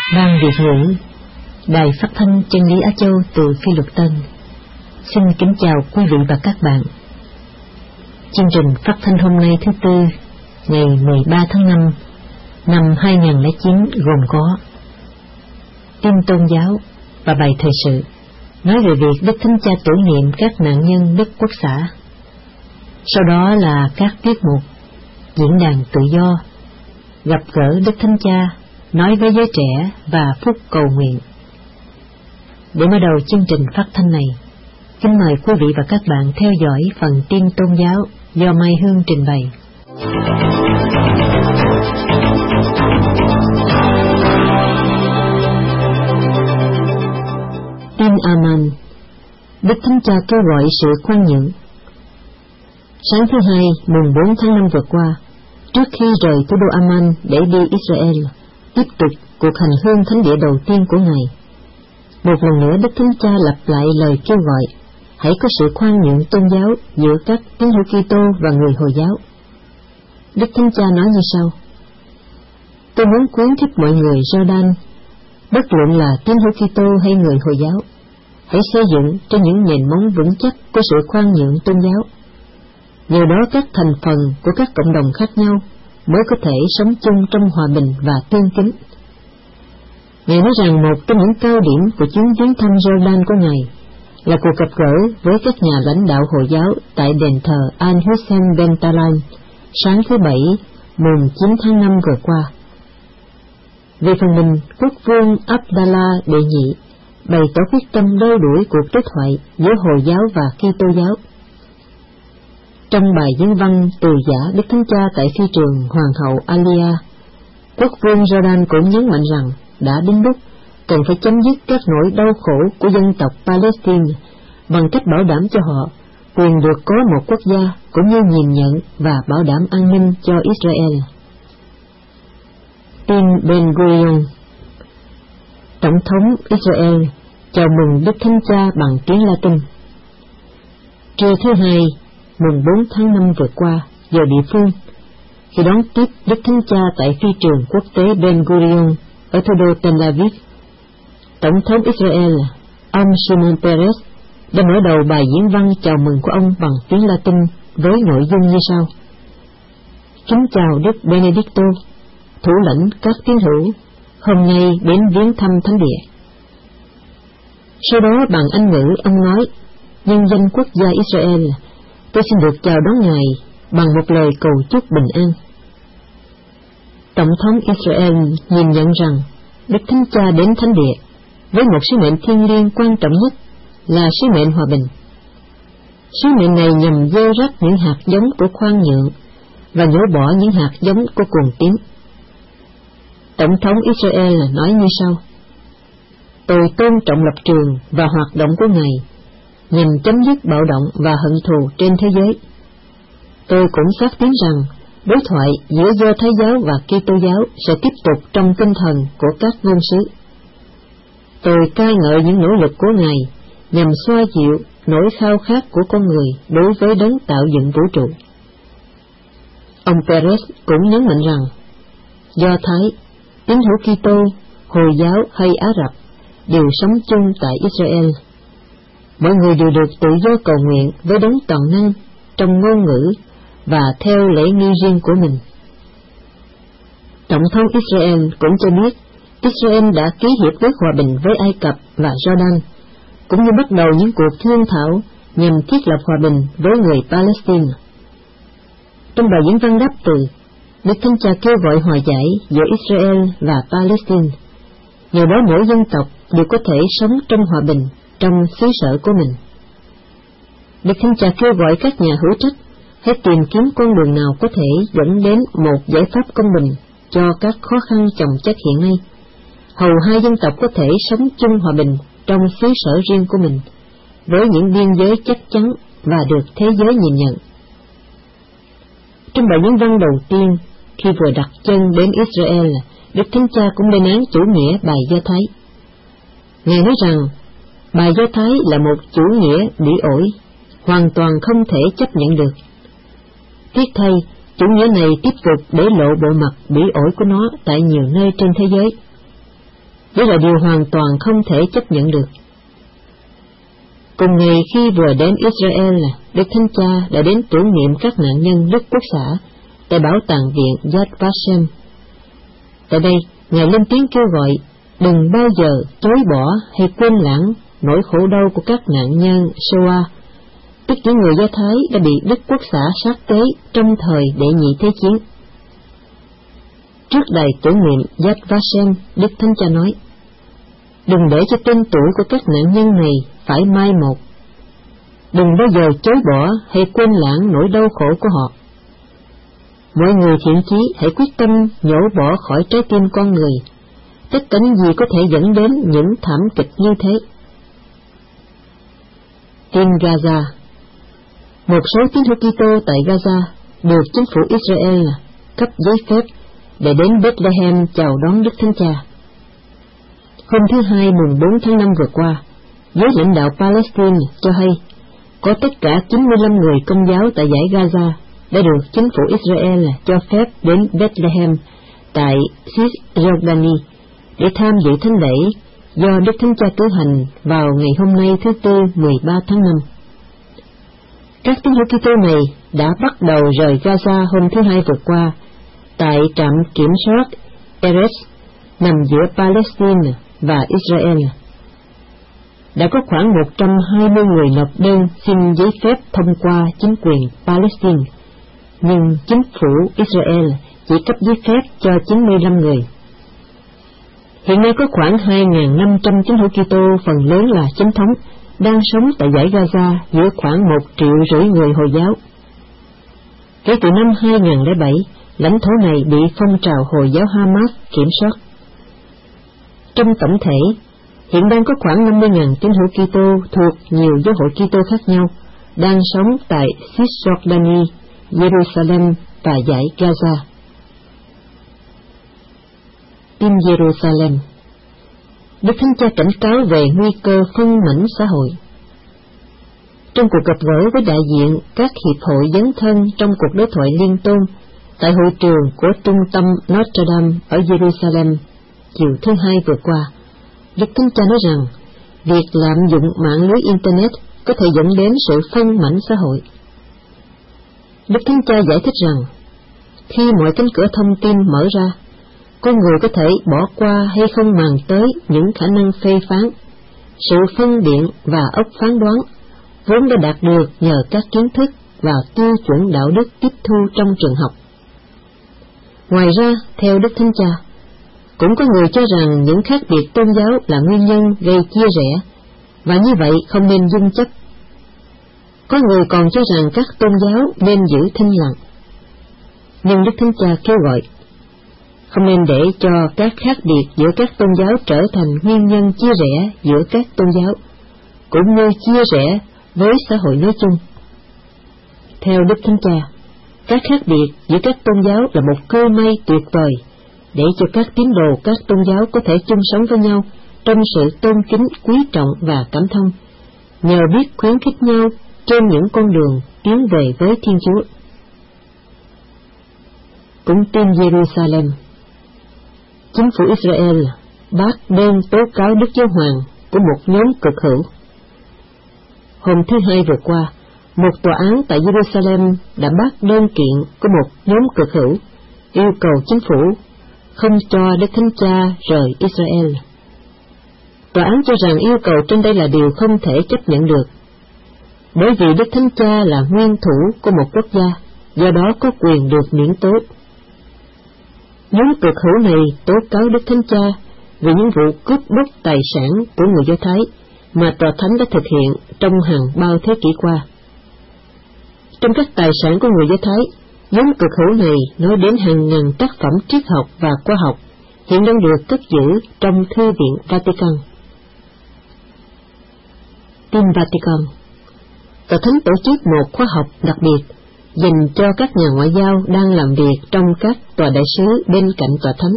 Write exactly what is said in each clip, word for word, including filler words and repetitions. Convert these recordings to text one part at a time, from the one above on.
Ban Việt ngữ Đài Phát thanh Chân lý Á Châu từ Phi Luật Tân xin kính chào quý vị và các bạn. Chương trình phát thanh hôm nay thứ Tư, ngày mười ba tháng năm năm hai nghìn không trăm lẻ chín gồm có tin tôn giáo và bài thời sự nói về việc Đức Thánh Cha tưởng niệm các nạn nhân Đức Quốc xã. Sau đó là các tiết mục diễn đàn tự do, gặp gỡ Đức Thánh Cha, nói với giới trẻ và phút cầu nguyện. Để mở đầu chương trình phát thanh này, kính mời quý vị và các bạn theo dõi phần tin tôn giáo do Mai Hương trình bày. Tin Aman. Đức Thánh Cha kêu gọi sự khoan nhượng. Sáng thứ Hai, mùng bốn tháng năm vừa qua, trước khi rời thủ đô Amman để đi Israel, tiếp tục cuộc hành hương thánh địa đầu tiên của Ngài, một lần nữa Đức Thánh Cha lặp lại lời kêu gọi hãy có sự khoan nhượng tôn giáo giữa các tín hữu Kitô và người Hồi giáo. Đức Thánh Cha nói như sau: Tôi muốn khuyến khích mọi người Jordan, bất luận là tín hữu Kitô hay người Hồi giáo, hãy xây dựng trên những nền móng vững chắc của sự khoan nhượng tôn giáo. Nhờ đó các thành phần của các cộng đồng khác nhau mới có thể sống chung trong hòa bình và tương kính. Ngài nói rằng một trong những cao điểm của chuyến viếng thăm Jordan của Ngài là cuộc gặp gỡ với các nhà lãnh đạo Hồi giáo tại đền thờ Al-Hussein Ben Talal sáng thứ Bảy, mùng chín tháng năm vừa qua. Về phần mình, quốc vương Abdallah đệ nhị bày tỏ quyết tâm đeo đuổi cuộc đối thoại giữa Hồi giáo và Kitô giáo. Trong bài diễn văn từ giả Đức Thánh Cha tại phi trường Hoàng hậu Alia, quốc vương Jordan cũng nhấn mạnh rằng đã đến lúc cần phải chấm dứt các nỗi đau khổ của dân tộc Palestine bằng cách bảo đảm cho họ quyền được có một quốc gia cũng như nhìn nhận và bảo đảm an ninh cho Israel. Tin Ben Gurion. Tổng thống Israel chào mừng Đức Thánh Cha bằng tiếng Latin. Trưa thứ Hai, mùng bốn tháng năm vừa qua, giờ địa phương, khi đón tiếp Đức Thánh Cha tại phi trường quốc tế Ben Gurion ở thủ đô Tel Aviv, Tổng thống Israel ông Shimon Peres đã mở đầu bài diễn văn chào mừng của ông bằng tiếng Latin với nội dung như sau: Kính chào Đức Benedicto, thủ lãnh các tín hữu, hôm nay đến viếng thăm thánh địa. Sau đó bằng Anh ngữ ông nói: nhân danh quốc gia Israel, tôi xin được chào đón Ngài bằng một lời cầu chúc bình an. Tổng thống Israel nhìn nhận rằng Đức Thánh Cha đến thánh địa với một sứ mệnh thiêng liêng quan trọng nhất là sứ mệnh hòa bình. Sứ mệnh này nhằm gieo rắc những hạt giống của khoan nhượng và nhổ bỏ những hạt giống của cuồng tín. Tổng thống Israel nói như sau: Tôi tôn trọng lập trường và hoạt động của Ngài nhằm chấm dứt bạo động và hận thù trên thế giới. Tôi cũng xác tín rằng đối thoại giữa Do Thái giáo và Kitô giáo sẽ tiếp tục trong tinh thần của các ngôn sứ. Tôi ca ngợi những nỗ lực của Ngài nhằm xoa dịu nỗi khao khát của con người đối với đấng tạo dựng vũ trụ. Ông Peres cũng nhấn mạnh rằng Do Thái, tín hữu Kitô, Hồi giáo hay Ả Rập đều sống chung tại Israel. Mọi người đều được tự do cầu nguyện với đấng toàn năng trong ngôn ngữ và theo lễ nghi riêng của mình. Tổng thống Israel cũng cho biết Israel đã ký hiệp ước hòa bình với Ai Cập và Jordan, cũng như bắt đầu những cuộc thương thảo nhằm thiết lập hòa bình với người Palestine. Trong bài diễn văn đáp từ, Đức Thánh Cha kêu gọi hòa giải giữa Israel và Palestine. Nhờ đó mỗi dân tộc đều có thể sống trong hòa bình trong xứ sở của mình. Đức Thánh Cha kêu gọi các nhà hữu trách hãy tìm kiếm con đường nào có thể dẫn đến một giải pháp công bình cho các khó khăn chồng chất hiện nay, hầu hai dân tộc có thể sống chung hòa bình trong xứ sở riêng của mình, với những biên giới chắc chắn và được thế giới nhìn nhận. Trong bài diễn văn đầu tiên, khi vừa đặt chân đến Israel, Đức Thánh Cha cũng lên án chủ nghĩa bài Do Thái. Ngài nói rằng bài Do Thái là một chủ nghĩa bị ổi, hoàn toàn không thể chấp nhận được. Tiếc thay, chủ nghĩa này tiếp tục để lộ bộ mặt bị ổi của nó tại nhiều nơi trên thế giới. Đây là điều hoàn toàn không thể chấp nhận được. Cùng ngày khi vừa đến Israel, Đức Thánh Cha đã đến tưởng niệm các nạn nhân Đức Quốc xã tại Bảo tàng viện Yad Vashem. Tại đây, Ngài lên tiếng kêu gọi đừng bao giờ chối bỏ hay quên lãng nỗi khổ đau của các nạn nhân Shoah, tức những người Do Thái đã bị Đức Quốc xã sát tế trong thời Đệ Nhị Thế Chiến. Trước đài tưởng niệm Yad Vashem, Đức Thánh Cha nói: đừng để cho tên tuổi của các nạn nhân này phải mai một. Đừng bao giờ chối bỏ hay quên lãng nỗi đau khổ của họ. Mọi người thiện chí hãy quyết tâm nhổ bỏ khỏi trái tim con người tất cả những gì có thể dẫn đến những thảm kịch như thế. Tin Gaza. Một số tín hữu Kitô tại Gaza được chính phủ Israel cấp giấy phép để đến Bethlehem chào đón Đức Thánh Cha. Hôm thứ Hai mùng bốn tháng năm vừa qua, giới lãnh đạo Palestine cho hay có tất cả chín mươi lăm người Công giáo tại dải Gaza đã được chính phủ Israel cho phép đến Bethlehem tại Cisjordani để tham dự thánh lễ do Đức Thánh Cha cử hành vào ngày hôm nay thứ Tư mười ba tháng năm. Các tín hữu Kitô này đã bắt đầu rời Gaza hôm thứ Hai vừa qua tại trạm kiểm soát Erez nằm giữa Palestine và Israel. Đã có khoảng một trăm hai mươi người nộp đơn xin giấy phép thông qua chính quyền Palestine, nhưng chính phủ Israel chỉ cấp giấy phép cho chín mươi lăm người. Hiện nay có khoảng hai nghìn năm trăm tín hữu Kitô, phần lớn là chính thống, đang sống tại dải Gaza giữa khoảng một triệu rưỡi người Hồi giáo. Kể từ năm hai nghìn không trăm lẻ bảy, lãnh thổ này bị phong trào Hồi giáo Hamas kiểm soát. Trong tổng thể, hiện đang có khoảng năm mươi nghìn tín hữu Kitô thuộc nhiều giáo hội Kitô khác nhau đang sống tại Cisjordani, Jerusalem và dải Gaza. Tin Jerusalem. Đức Thánh Cha cảnh cáo về nguy cơ phân mảnh xã hội. Trong cuộc gặp gỡ với đại diện các hiệp hội dấn thân trong cuộc đối thoại liên tôn tại hội trường của trung tâm Notre Dame ở Jerusalem chiều thứ Hai vừa qua, Đức Thánh Cha nói rằng việc lạm dụng mạng lưới Internet có thể dẫn đến sự phân mảnh xã hội. Đức Thánh Cha giải thích rằng khi mọi cánh cửa thông tin mở ra, con người có thể bỏ qua hay không màng tới những khả năng phê phán, sự phân biện và óc phán đoán vốn đã đạt được nhờ các kiến thức và tiêu chuẩn đạo đức tiếp thu trong trường học. Ngoài ra, theo Đức Thánh Cha, cũng có người cho rằng những khác biệt tôn giáo là nguyên nhân gây chia rẽ, và như vậy không nên dung chấp. Có người còn cho rằng các tôn giáo nên giữ thinh lặng. Nhưng Đức Thánh Cha kêu gọi không nên để cho các khác biệt giữa các tôn giáo trở thành nguyên nhân chia rẽ giữa các tôn giáo, cũng như chia rẽ với xã hội nói chung. Theo Đức Thánh Cha, các khác biệt giữa các tôn giáo là một cơ may tuyệt vời để cho các tín đồ các tôn giáo có thể chung sống với nhau trong sự tôn kính, quý trọng và cảm thông, nhờ biết khuyến khích nhau trên những con đường tiến về với Thiên Chúa. Cũng tin Jerusalem. Chính phủ Israel bác đơn tố cáo Đức Giáo Hoàng của một nhóm cực hữu. Hôm thứ Hai vừa qua, một tòa án tại Jerusalem đã bác đơn kiện của một nhóm cực hữu yêu cầu chính phủ không cho Đức Thánh Cha rời Israel. Tòa án cho rằng yêu cầu trên đây là điều không thể chấp nhận được, bởi vì Đức Thánh Cha là nguyên thủ của một quốc gia, do đó có quyền được miễn tố. Nhóm cực hữu này tố cáo Đức Thánh Cha về những vụ cướp bóc tài sản của người Do Thái mà Tòa Thánh đã thực hiện trong hàng bao thế kỷ qua. Trong các tài sản của người Do Thái, nhóm cực hữu này nói đến hàng ngàn tác phẩm triết học và khoa học hiện đang được cất giữ trong Thư viện Vatican. Tin Vatican. Tòa Thánh tổ chức một khóa học đặc biệt dành cho các nhà ngoại giao đang làm việc trong các tòa đại sứ bên cạnh Tòa Thánh.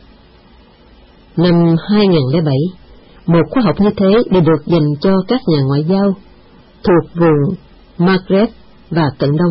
Năm hai nghìn không trăm lẻ bảy, một khóa học như thế đã được dành cho các nhà ngoại giao thuộc vùng Maghreb và Cận Đông.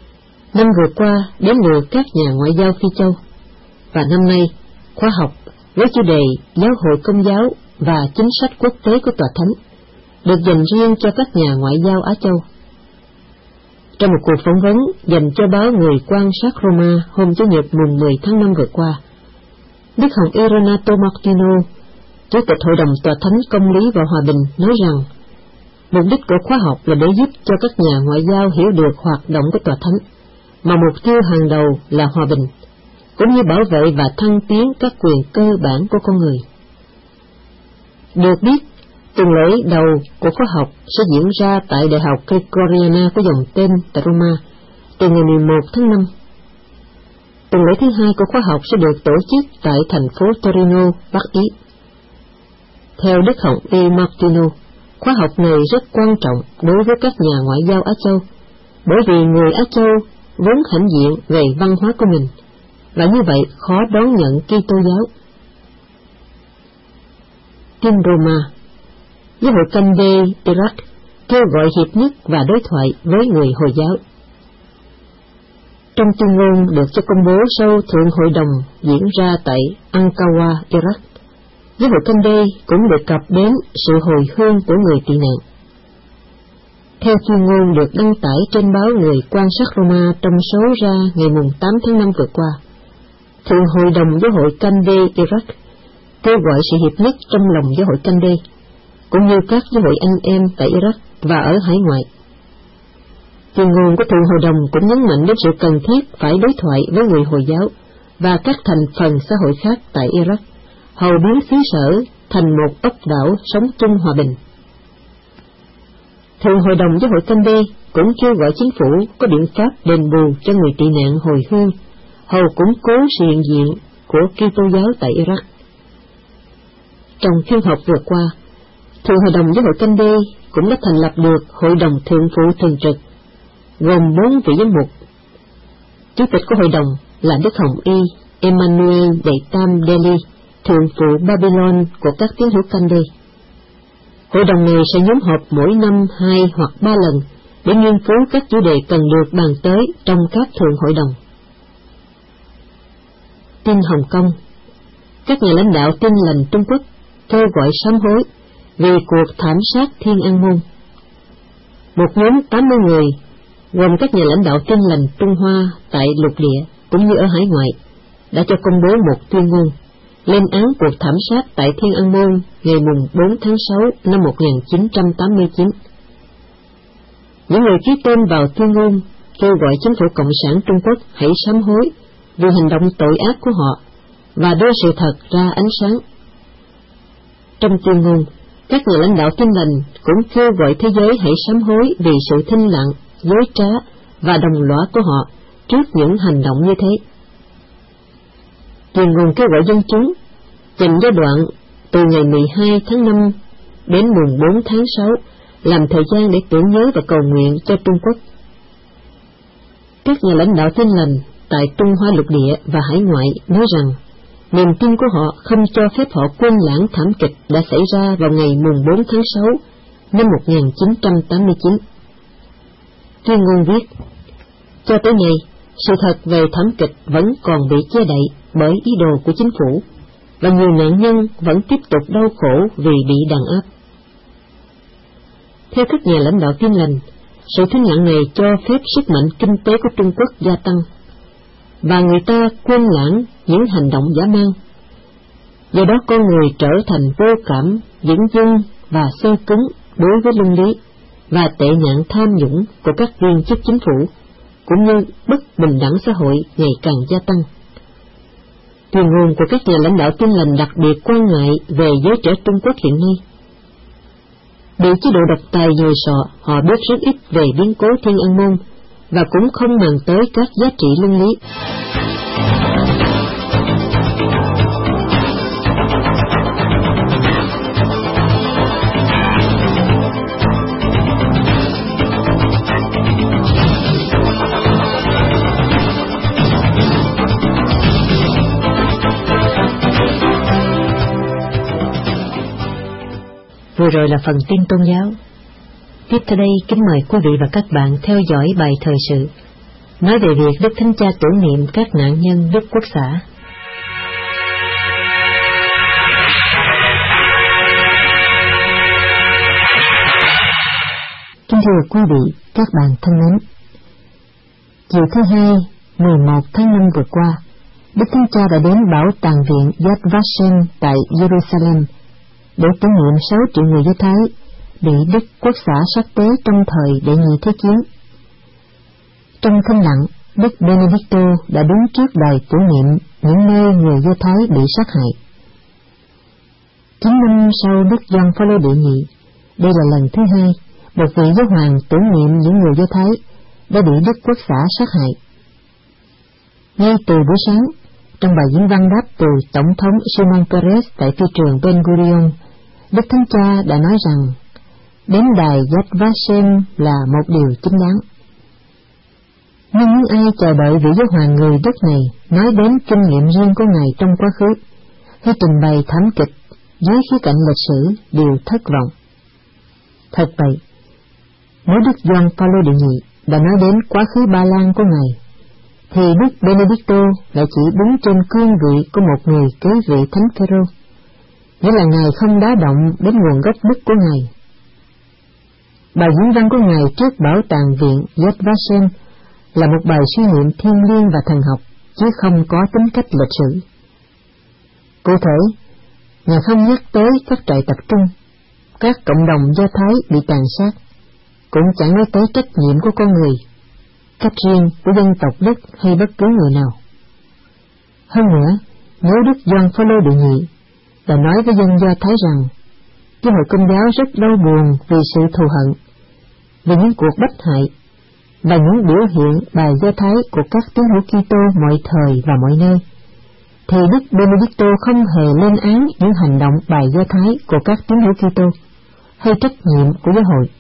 Năm vừa qua đến lượt các nhà ngoại giao Phi Châu, và năm nay khóa học với chủ đề Giáo hội Công giáo và chính sách quốc tế của Tòa Thánh, được dành riêng cho các nhà ngoại giao Á Châu. Trong một cuộc phỏng vấn dành cho báo Người quan sát Roma hôm Chủ nhật mùng mười tháng năm vừa qua, Đức Hồng Y Renato Martino, Chủ tịch Hội đồng Tòa Thánh Công lý và Hòa bình, nói rằng mục đích của khóa học là để giúp cho các nhà ngoại giao hiểu được hoạt động của Tòa Thánh, mà mục tiêu hàng đầu là hòa bình, cũng như bảo vệ và thăng tiến các quyền cơ bản của con người. Được biết, tuần lễ đầu của khóa học sẽ diễn ra tại Đại học Gregoriana có dòng tên tại Roma từ ngày mười một tháng năm. Tuần lễ thứ hai của khóa học sẽ được tổ chức tại thành phố Torino, Bắc Ý. Theo Đức Hồng Y Martino, khóa học này rất quan trọng đối với các nhà ngoại giao Á Châu, bởi vì người Á Châu vốn hãnh diện về văn hóa của mình, và như vậy khó đón nhận Kitô giáo. Tin Roma, Giáo hội Cande Iraq kêu gọi hiệp nhất và đối thoại với người Hồi giáo. Trong tuyên ngôn được cho công bố sau Thượng Hội đồng diễn ra tại Ankawa, Iraq, Giáo hội Cande cũng đề cập đến sự hồi hương của người tị nạn. Theo tuyên ngôn được đăng tải trên báo Người quan sát Roma trong số ra ngày tám tháng năm vừa qua, Thượng Hội đồng Giáo hội Cande Iraq kêu gọi sự hiệp nhất trong lòng Giáo hội Cande, cũng như các giáo hội anh em tại Iraq và ở hải ngoại. Tuyên ngôn của Thượng Hội đồng cũng nhấn mạnh đến sự cần thiết phải đối thoại với người Hồi giáo và các thành phần xã hội khác tại Iraq, hầu biến xứ sở thành một ốc đảo sống chung hòa bình. Thượng Hội đồng Giáo hội Cande cũng kêu gọi chính phủ có biện pháp đền bù cho người tị nạn hồi hương, hầu củng cố sự hiện diện của Kitô giáo tại Iraq. Trong phiên họp vừa qua, Thượng Hội đồng Giáo hội Cande cũng đã thành lập được Hội đồng Thượng phụ thường trực, gồm bốn vị giám mục. Chủ tịch của hội đồng là Đức Hồng Y Emmanuel Đệ Tam Delhi, Thượng phụ Babylon của các tín hữu Cande. Hội đồng này sẽ nhóm họp mỗi năm hai hoặc ba lần để nghiên cứu các chủ đề cần được bàn tới trong các thượng hội đồng. Tin Hồng Kông, các nhà lãnh đạo Tin lành Trung Quốc kêu gọi sám hối vì cuộc thảm sát Thiên An Môn. Một nhóm tám mươi người, gồm các nhà lãnh đạo Tin lành Trung Hoa tại lục địa cũng như ở hải ngoại, đã cho công bố một tuyên ngôn lên án cuộc thảm sát tại Thiên An Môn ngày mùng bốn tháng sáu năm một nghìn chín trăm tám mươi chín. Những người ký tên vào tuyên ngôn kêu gọi chính phủ Cộng sản Trung Quốc hãy sám hối vì hành động tội ác của họ và đưa sự thật ra ánh sáng. Trong tuyên ngôn, các nhà lãnh đạo Tin lành cũng kêu gọi thế giới hãy sám hối vì sự thinh lặng, dối trá và đồng lõa của họ trước những hành động như thế. Tuyên ngôn kêu gọi dân chúng dành giai đoạn từ ngày mười hai tháng năm đến mùng bốn tháng sáu làm thời gian để tưởng nhớ và cầu nguyện cho Trung Quốc. Các nhà lãnh đạo Tin lành tại Trung Hoa lục địa và hải ngoại nói rằng niềm tin của họ không cho phép họ quên lãng thảm kịch đã xảy ra vào ngày mùng bốn tháng sáu năm một nghìn chín trăm tám mươi chín. Tuyên ngôn viết, cho tới nay, sự thật về thảm kịch vẫn còn bị che đậy bởi ý đồ của chính phủ, và nhiều nạn nhân vẫn tiếp tục đau khổ vì bị đàn áp. Theo các nhà lãnh đạo Tin lành, sự thinh lặng này cho phép sức mạnh kinh tế của Trung Quốc gia tăng, và người ta quên lãng những hành động dã man. Do đó con người trở thành vô cảm, dửng dưng và xơ cứng đối với luân lý, và tệ nạn tham nhũng của các viên chức chính phủ, cũng như bất bình đẳng xã hội ngày càng gia tăng. Tuyên ngôn của các nhà lãnh đạo Tin lành đặc biệt quan ngại về giới trẻ Trung Quốc hiện nay. Bị chế độ độc tài nhồi sọ, họ biết rất ít về biến cố Thiên An Môn và cũng không màng tới các giá trị luân lý. Vừa rồi là phần tin tôn giáo. Tiếp theo đây kính mời quý vị và các bạn theo dõi bài thời sự nói về việc Đức Thánh Cha tưởng niệm các nạn nhân Đức Quốc xã. Kính thưa quý vị, các bạn thân mến, chiều thứ hai, mười một tháng năm vừa qua, Đức Thánh Cha đã đến Bảo tàng viện Yad Vashem tại Jerusalem để tưởng niệm sáu triệu người Do Thái bị Đức Quốc xã sát tế trong thời Đệ Nhị Thế Chiến. Trong thinh lặng, Đức Benedicto đã đứng trước đài tưởng niệm những nơi người Do Thái bị sát hại. Chín năm sau Đức Gioan Phaolô đệ nhị, đây là lần thứ hai một vị giáo hoàng tưởng niệm những người Do Thái đã bị Đức Quốc xã sát hại. Ngay từ buổi sáng, trong bài diễn văn đáp từ Tổng thống Shimon Peres tại phi trường Ben Gurion, Đức Thánh Cha đã nói rằng đến đài Yad Vashem là một điều chính đáng. Nhưng những ai chờ đợi vị giáo hoàng người đất này nói đến kinh nghiệm riêng của Ngài trong quá khứ, hay trình bày thảm kịch dưới khía cạnh lịch sử đều thất vọng. Thật vậy, nếu Đức Gioan Phaolô đệ nhị đã nói đến quá khứ Ba Lan của Ngài, thì Đức Benedicto lại chỉ đứng trên cương vị của một người kế vị Thánh Phêrô, nghĩa là Ngài không đá động đến nguồn gốc đức của Ngài. Bài diễn văn của Ngài trước Bảo tàng viện Yad Vashem là một bài suy niệm thiêng liêng và thần học, chứ không có tính cách lịch sử. Cụ thể, Ngài không nhắc tới các trại tập trung, các cộng đồng Do Thái bị tàn sát, cũng chẳng nói tới trách nhiệm của con người, cách riêng của dân tộc Đức hay bất cứ người nào. Hơn nữa, nếu Đức Gioan Phaolô đệ nhị đã nói với dân Do Thái rằng giáo hội Công giáo rất đau buồn vì sự thù hận, vì những cuộc bách hại và những biểu hiện bài Do Thái của các tín hữu Kitô mọi thời và mọi nơi, thì Đức Benedicto không hề lên án những hành động bài Do Thái của các tín hữu Kitô hay trách nhiệm của giáo hội.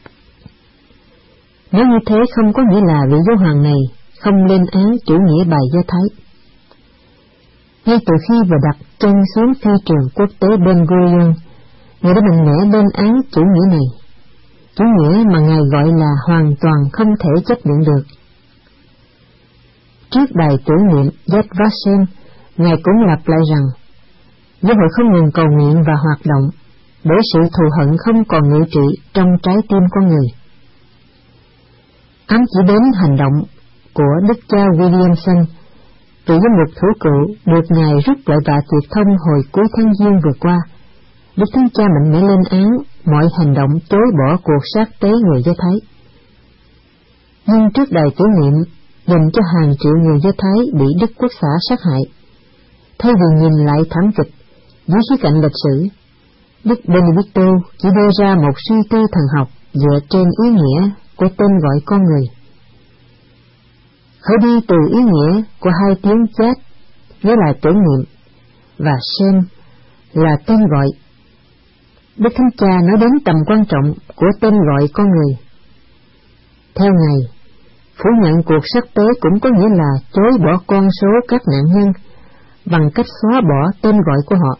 Nếu như thế không có nghĩa là vị giáo hoàng này không lên án chủ nghĩa bài Do Thái. Ngay từ khi vừa đặt chân xuống phi trường quốc tế Ben Gurion, Ngài đã mạnh mẽ lên án chủ nghĩa này, chủ nghĩa mà Ngài gọi là hoàn toàn không thể chấp nhận được. Trước đài tưởng niệm Yad Vashem, Ngài cũng lặp lại rằng giáo hội không ngừng cầu nguyện và hoạt động để sự thù hận không còn ngự trị trong trái tim con người. Ám chỉ đến hành động của Đức cha Williamson, vị giám mục thủ cựu được Ngài rút lại vạ tuyệt thông hồi cuối tháng Giêng vừa qua, Đức Thánh Cha mạnh mẽ lên án mọi hành động chối bỏ cuộc sát tế người Do Thái. Nhưng trước đài tưởng niệm dành cho hàng triệu người Do Thái bị Đức Quốc xã sát hại, thay vì nhìn lại thảm kịch dưới khía cạnh lịch sử, Đức Benedicto chỉ đưa ra một suy tư thần học dựa trên ý nghĩa của tên gọi con người. Khởi đi từ ý nghĩa của hai tiếng chết, nghĩa là tưởng niệm, và Shem là tên gọi. Đức Thánh Cha nói đến tầm quan trọng của tên gọi con người. Theo Ngài, phủ nhận cuộc sát tế cũng có nghĩa là chối bỏ con số các nạn nhân bằng cách xóa bỏ tên gọi của họ.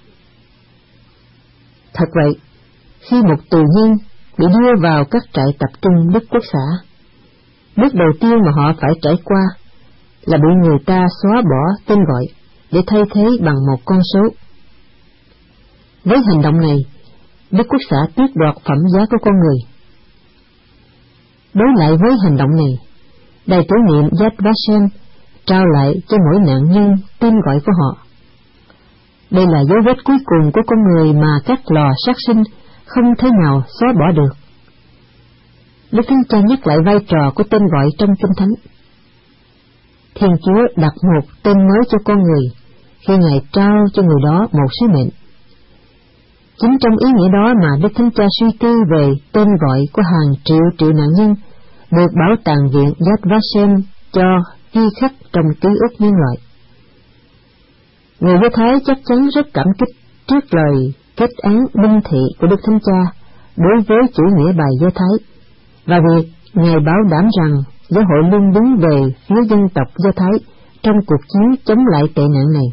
Thật vậy, khi một tù nhân bị đưa vào các trại tập trung Đức Quốc xã, bước đầu tiên mà họ phải trải qua là bị người ta xóa bỏ tên gọi để thay thế bằng một con số. Với hành động này, Đức Quốc xã tước đoạt phẩm giá của con người. Đối lại với hành động này, đài tưởng niệm Yad Vashem trao lại cho mỗi nạn nhân tên gọi của họ. Đây là dấu vết cuối cùng của con người mà các lò sát sinh không thể nào xóa bỏ được. Đức Thánh Cha nhắc lại vai trò của tên gọi trong Kinh Thánh. Thiên Chúa đặt một tên mới cho con người khi Ngài trao cho người đó một sứ mệnh. Chính trong ý nghĩa đó mà Đức Thánh Cha suy tư về tên gọi của hàng triệu triệu nạn nhân được Bảo tàng viện Yad Vashem cho ghi khắc trong ký ức nhân loại. Người Do Thái chắc chắn rất cảm kích trước lời kết án minh thị của Đức Thánh Cha đối với chủ nghĩa bài Do Thái, và việc Ngài bảo đảm rằng giáo hội luôn đứng về phía dân tộc Do Thái trong cuộc chiến chống lại tệ nạn này.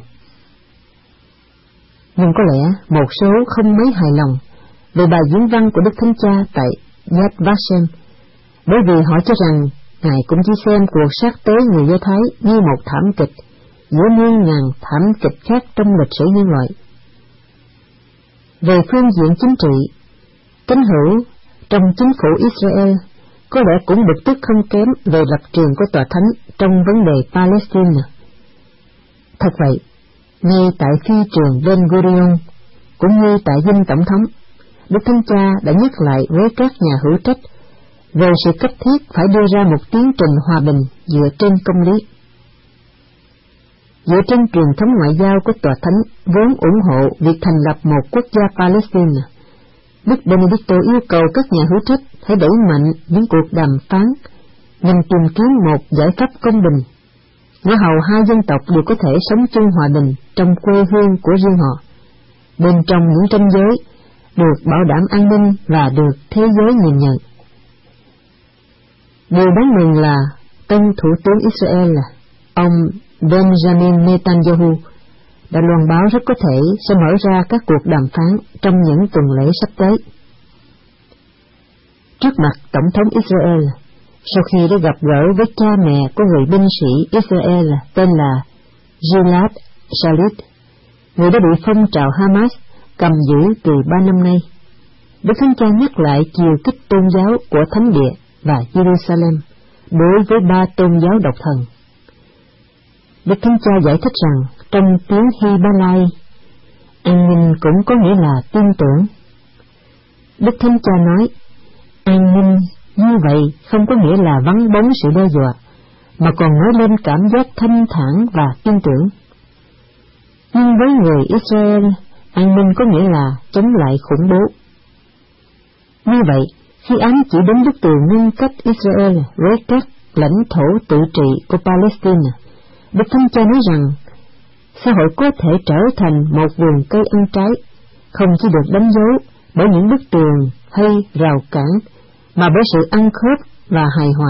Nhưng có lẽ một số không mấy hài lòng về bài diễn văn của Đức Thánh Cha tại Yad Vashem, bởi vì họ cho rằng Ngài cũng chỉ xem cuộc sát tế người Do Thái như một thảm kịch giữa muôn ngàn thảm kịch khác trong lịch sử nhân loại. Về phương diện chính trị, tín hữu trong chính phủ Israel có lẽ cũng bực tức không kém về lập trường của Tòa Thánh trong vấn đề Palestine. Thật vậy, ngay tại phi trường Ben Gurion, cũng như tại dinh tổng thống, Đức Thánh Cha đã nhắc lại với các nhà hữu trách về sự cấp thiết phải đưa ra một tiến trình hòa bình dựa trên công lý. Dựa trên truyền thống ngoại giao của Tòa Thánh vốn ủng hộ việc thành lập một quốc gia Palestine, Đức Benedicto yêu cầu các nhà hữu trách hãy đẩy mạnh những cuộc đàm phán nhằm tìm kiếm một giải pháp công bình, để hầu hai dân tộc đều có thể sống chung hòa bình trong quê hương của riêng họ, bên trong những ranh giới được bảo đảm an ninh và được thế giới nhìn nhận. Điều đáng mừng là tân thủ tướng Israel, ông Benjamin Netanyahu, đã loan báo rất có thể sẽ mở ra các cuộc đàm phán trong những tuần lễ sắp tới. Trước mặt Tổng thống Israel, sau khi đã gặp gỡ với cha mẹ của người binh sĩ Israel tên là Gilad Shalit, người đã bị phong trào Hamas cầm giữ từ ba năm nay, Đức Thánh Cha nhắc lại chiều kích tôn giáo của Thánh Địa và Jerusalem đối với ba tôn giáo độc thần. Đức Thánh Cha giải thích rằng trong tiếng Hy-ba-lai, an ninh cũng có nghĩa là tin tưởng. Đức Thánh Cha nói, an ninh như vậy không có nghĩa là vắng bóng sự đe dọa, mà còn nói lên cảm giác thanh thản và tin tưởng. Nhưng với người Israel, an ninh có nghĩa là chống lại khủng bố. Như vậy, khi ám chỉ đến bức tường ngăn cách Israel với các lãnh thổ tự trị của Palestine, Đức Thánh Cha nói rằng xã hội có thể trở thành một vườn cây ăn trái, không chỉ được đánh dấu bởi những bức tường hay rào cản, mà bởi sự ăn khớp và hài hòa.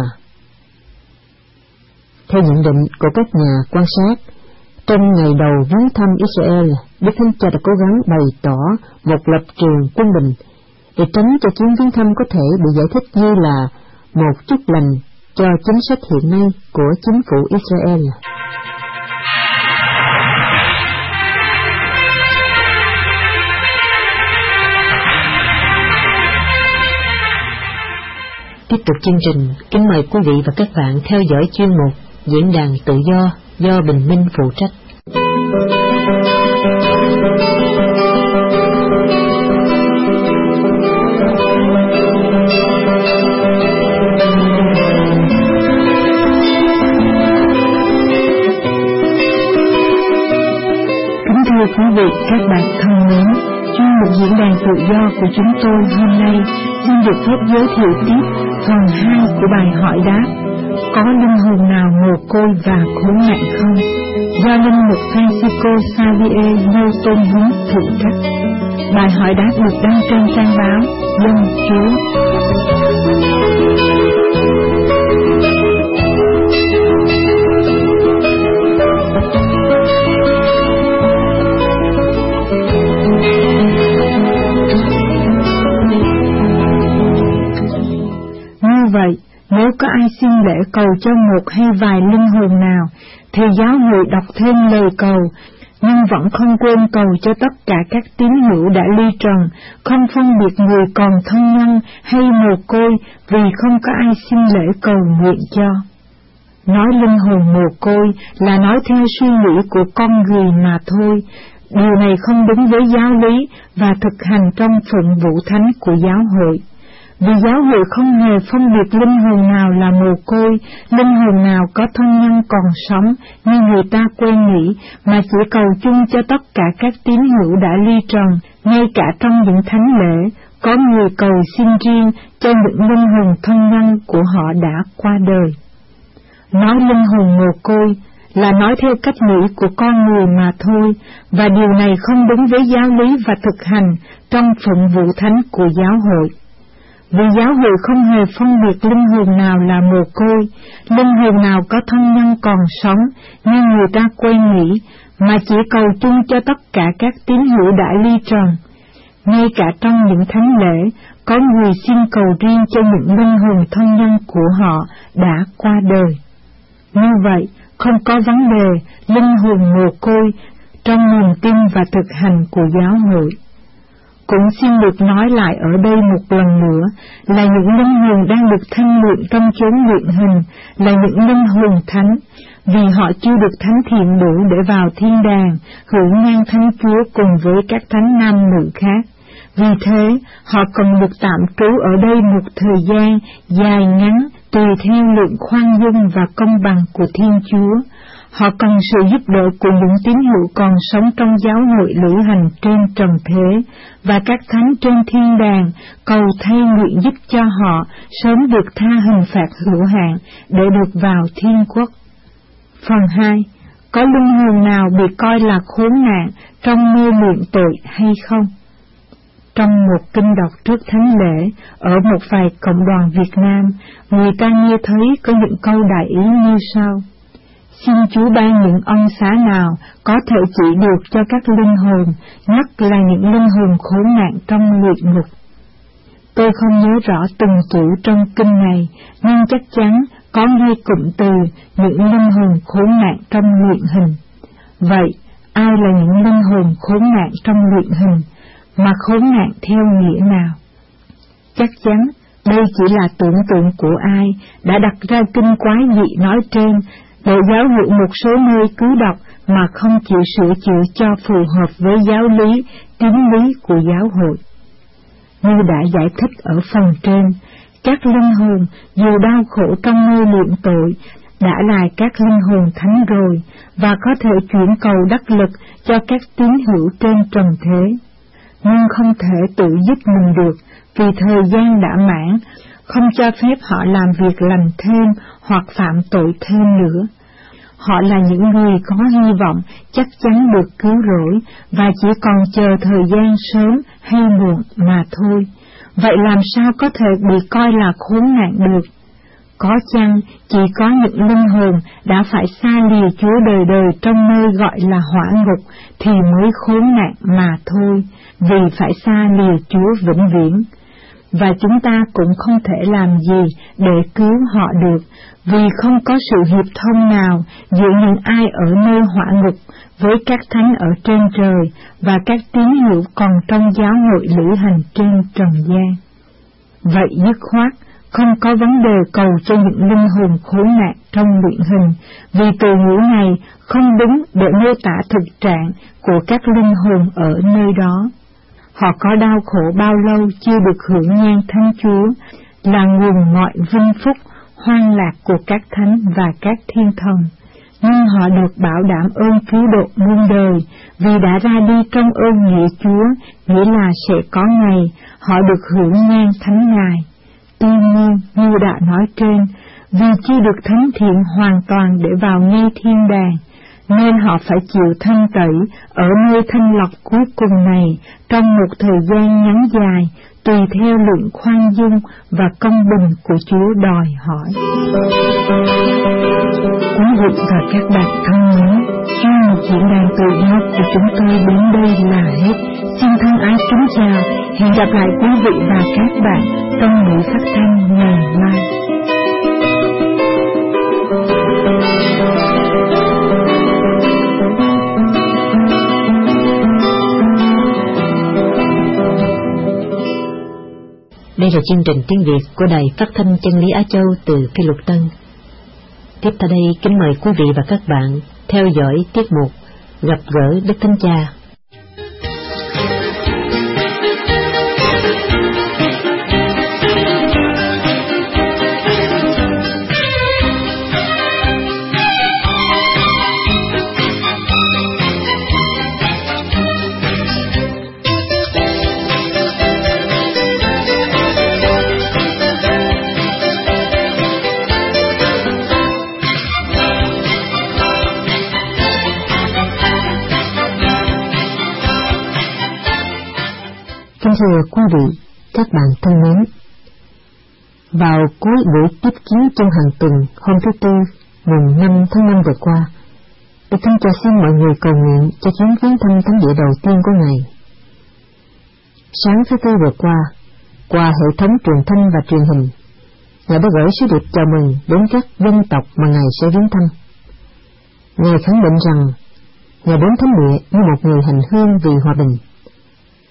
Theo nhận định của các nhà quan sát, trong ngày đầu viếng thăm Israel, Đức Thánh Cha đã cố gắng bày tỏ một lập trường quân bình, để tránh cho chuyến viếng thăm có thể bị giải thích như là một chút lành cho chính sách hiện nay của chính phủ Israel. Tiếp tục chương trình, kính mời quý vị và các bạn theo dõi chuyên mục Diễn đàn Tự do do Bình Minh phụ trách. Kính thưa quý vị, các bạn thân mến, chuyên mục Diễn đàn Tự do của chúng tôi hôm nay xin được phép giới thiệu tiếp phần hai của bài hỏi đáp Có linh hồn nào mồ côi và khốn nạn không? Do linh mục Francisco Xavier Nêu Tôn Huấn phụ trách. Bài hỏi đáp được đăng trên trang báo Dân Chúa. Như vậy, nếu có ai xin lễ cầu cho một hay vài linh hồn nào, thì giáo hội đọc thêm lời cầu, nhưng vẫn không quên cầu cho tất cả các tín hữu đã ly trần, không phân biệt người còn thân nhân hay mồ côi, vì không có ai xin lễ cầu nguyện cho. Nói linh hồn mồ côi là nói theo suy nghĩ của con người mà thôi. Điều này không đúng với giáo lý và thực hành trong phụng vụ thánh của giáo hội. Vì giáo hội không hề phân biệt linh hồn nào là mồ côi, linh hồn nào có thân nhân còn sống như người ta quên nghĩ, mà chỉ cầu chung cho tất cả các tín hữu đã ly trần, ngay cả trong những thánh lễ, có người cầu xin riêng cho những linh hồn thân nhân của họ đã qua đời. Nói linh hồn mồ côi là nói theo cách nghĩ của con người mà thôi, và điều này không đúng với giáo lý và thực hành trong phụng vụ thánh của giáo hội. Vì giáo hội không hề phân biệt linh hồn nào là mồ côi, linh hồn nào có thân nhân còn sống như người ta quên nghĩ, mà chỉ cầu chung cho tất cả các tín hữu đã ly trần. Ngay cả trong những thánh lễ, có người xin cầu riêng cho những linh hồn thân nhân của họ đã qua đời. Như vậy, không có vấn đề linh hồn mồ côi trong niềm tin và thực hành của giáo hội. Cũng xin được nói lại ở đây một lần nữa là những linh hồn đang được thanh luyện trong chốn luyện hình là những linh hồn thánh, vì họ chưa được thánh thiện đủ để vào thiên đàng, hưởng ngang Thánh Chúa cùng với các thánh nam nữ khác. Vì thế, họ cần được tạm trú ở đây một thời gian dài ngắn tùy theo lượng khoan dung và công bằng của Thiên Chúa. Họ cần sự giúp đỡ của những tín hữu còn sống trong giáo hội lữ hành trên trần thế, và các thánh trên thiên đàng cầu thay nguyện giúp cho họ sớm được tha hình phạt hữu hạn để được vào thiên quốc. Phần hai. Có linh hồn nào bị coi là khốn nạn trong mê luyện tội hay không? Trong một kinh đọc trước thánh lễ, ở một vài cộng đoàn Việt Nam, người ta nghe thấy có những câu đại ý như sau: Xin Chúa ban những ân xá nào có thể chỉ được cho các linh hồn, nhất là những linh hồn khốn nạn trong luyện ngục. Tôi không nhớ rõ từng chữ trong kinh này, nhưng chắc chắn có nghe cụm từ những linh hồn khốn nạn trong luyện hình. Vậy, ai là những linh hồn khốn nạn trong luyện hình, mà khốn nạn theo nghĩa nào? Chắc chắn đây chỉ là tưởng tượng của ai đã đặt ra kinh quái dị nói trên, để giáo hội một số nơi cứ đọc mà không chịu sửa chữa cho phù hợp với giáo lý, tín lý của giáo hội. Như đã giải thích ở phần trên, các linh hồn dù đau khổ trong mê luyện tội đã là các linh hồn thánh rồi, và có thể chuyển cầu đắc lực cho các tín hữu trên trần thế, nhưng không thể tự giúp mình được vì thời gian đã mãn, không cho phép họ làm việc lành thêm hoặc phạm tội thêm nữa. Họ là những người có hy vọng chắc chắn được cứu rỗi và chỉ còn chờ thời gian sớm hay muộn mà thôi. Vậy làm sao có thể bị coi là khốn nạn được? Có chăng chỉ có những linh hồn đã phải xa lìa Chúa đời đời trong nơi gọi là hỏa ngục thì mới khốn nạn mà thôi, vì phải xa lìa Chúa vĩnh viễn. Và chúng ta cũng không thể làm gì để cứu họ được, vì không có sự hiệp thông nào giữa những ai ở nơi hỏa ngục với các thánh ở trên trời và các tín hữu còn trong giáo hội lữ hành trên trần gian. Vậy dứt khoát, không có vấn đề cầu cho những linh hồn khốn nạn trong luyện hình, vì từ ngữ này không đúng để mô tả thực trạng của các linh hồn ở nơi đó. Họ có đau khổ bao lâu chưa được hưởng nhan Thánh Chúa, là nguồn mọi vinh phúc, hoan lạc của các thánh và các thiên thần. Nhưng họ được bảo đảm ơn cứu độ muôn đời, vì đã ra đi trong ơn nghĩa Chúa, nghĩa là sẽ có ngày họ được hưởng nhan thánh Ngài. Tuy nhiên, như đã nói trên, vì chưa được thánh thiện hoàn toàn để vào ngay thiên đàng, nên họ phải chịu thanh tẩy ở nơi thanh lọc cuối cùng này trong một thời gian ngắn dài, tùy theo lượng khoan dung và công bình của Chúa đòi hỏi. Quý vị và các bạn thân mến, chuyên mục diễn đàn tự do của chúng tôi đến đây là hết. Xin thân ái kính chào, hẹn gặp lại quý vị và các bạn trong buổi phát thanh ngày mai. Đây là chương trình tiếng Việt của Đài Phát thanh Chân lý Á Châu từ Phi Luật Tân. Tiếp theo đây, kính mời quý vị và các bạn theo dõi tiết mục Gặp gỡ Đức Thánh Cha. Kính thưa quý vị, các bạn thân mến, vào cuối buổi tiếp kiến trong hàng tuần hôm thứ Tư, mùng năm tháng năm vừa qua, Đức Thánh Cha xin mọi người cầu nguyện cho chuyến viếng thăm thánh địa đầu tiên của Ngài. Sáng thứ Tư vừa qua, qua hệ thống truyền thanh và truyền hình, Ngài đã gửi sứ điệp chào mừng đến các dân tộc mà Ngài sẽ viếng thăm. Ngài khẳng định rằng Ngài đến thánh địa như một người hành hương vì hòa bình.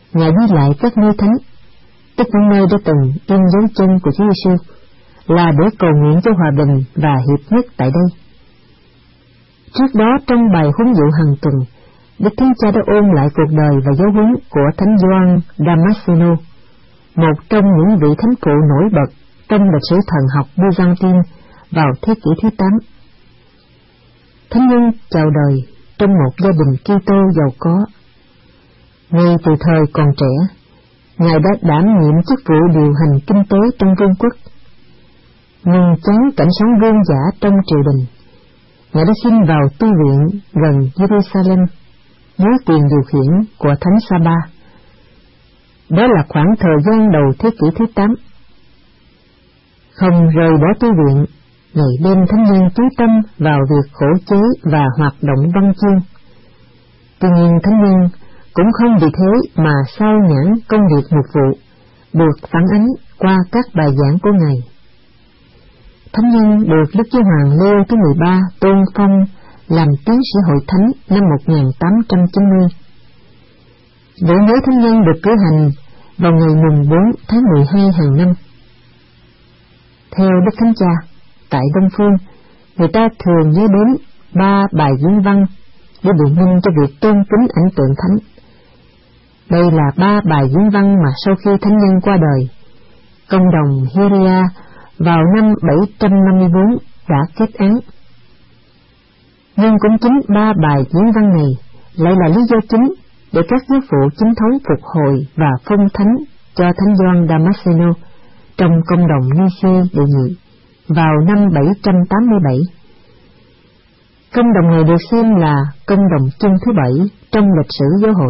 Ngài đi lại các nơi thánh, tức những nơi đã từng in dấu chân của Chúa Giêsu, là để cầu nguyện cho hòa bình và hiệp nhất tại đây. Trước đó trong bài huấn dụ hàng tuần, Đức Thánh Cha đã ôn lại cuộc đời và giáo huấn của Thánh Gioan Damasceno, một trong những vị thánh phụ nổi bật trong lịch sử thần học Byzantine vào thế kỷ thứ tám. Thánh nhân chào đời trong một gia đình Kitô giàu có. Ngay từ thời còn trẻ, Ngài đã đảm nhiệm chức vụ điều hành kinh tế trong vương quốc. Nhưng chán cảnh sống vương giả trong triều đình, Ngài đã xin vào tu viện gần Jerusalem dưới quyền điều khiển của Thánh Sa-ba. Đó là khoảng thời gian đầu thế kỷ thứ tám. Không rời bỏ tu viện, Ngài đem thánh nhân chú tâm vào việc khổ chế và hoạt động văn chương. Tuy nhiên thánh nhân cũng không vì thế mà sao nhãng công việc mục vụ, được phản ánh qua các bài giảng của Ngài. Thánh nhân được Đức Giáo Hoàng Leo thứ mười ba tôn phong làm tiến sĩ hội thánh năm một nghìn tám trăm chín mươi. Lễ nhớ thánh nhân được cử hành vào ngày mùng bốn tháng mười hai hàng năm. Theo Đức Thánh Cha, tại Đông Phương, người ta thường nhớ đến ba bài diễn văn để biện minh cho việc tôn kính ảnh tượng thánh. Đây là ba bài diễn văn mà sau khi thánh nhân qua đời, công đồng Hiria vào năm bảy trăm năm mươi bốn đã kết án. Nhưng cũng chính ba bài diễn văn này lại là lý do chính để các giáo phụ chính thống phục hồi và phong thánh cho Thánh Gioan Damasceno trong công đồng Nice đệ nhị vào năm bảy trăm tám mươi bảy. Công đồng này được xem là công đồng chung thứ bảy trong lịch sử giáo hội.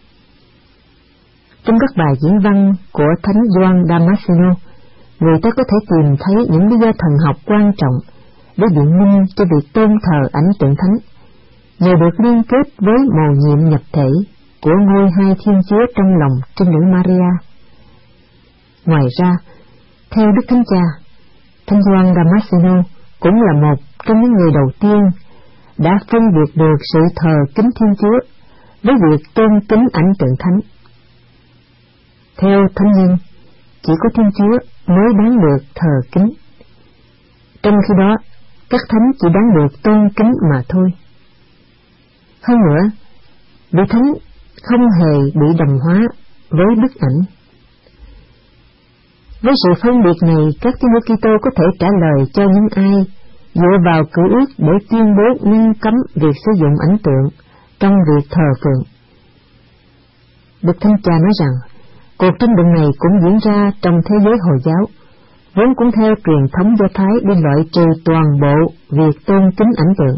Trong các bài diễn văn của Thánh Gioan Damasceno, người ta có thể tìm thấy những lý do thần học quan trọng để biện minh cho việc tôn thờ ảnh tượng thánh, nhờ được liên kết với mầu nhiệm nhập thể của ngôi hai Thiên Chúa trong lòng Trinh Nữ Maria. Ngoài ra, theo Đức Thánh Cha, Thánh Gioan Damasceno cũng là một trong những người đầu tiên đã phân biệt được sự thờ kính Thiên Chúa với việc tôn kính ảnh tượng thánh. Theo thánh nhân, chỉ có Thiên Chúa mới đáng được thờ kính, trong khi đó các thánh chỉ đáng được tôn kính mà thôi. Hơn nữa, vị thánh không hề bị đồng hóa với bức ảnh. Với sự phân biệt này, các tín hữu Kitô có thể trả lời cho những ai dựa vào cựu ước để tuyên bố ngăn cấm việc sử dụng ảnh tượng trong việc thờ phượng. Đức Thánh Cha nói rằng, cuộc tranh luận này cũng diễn ra trong thế giới Hồi giáo, vốn cũng theo truyền thống Do Thái để loại trừ toàn bộ việc tôn kính ảnh tượng.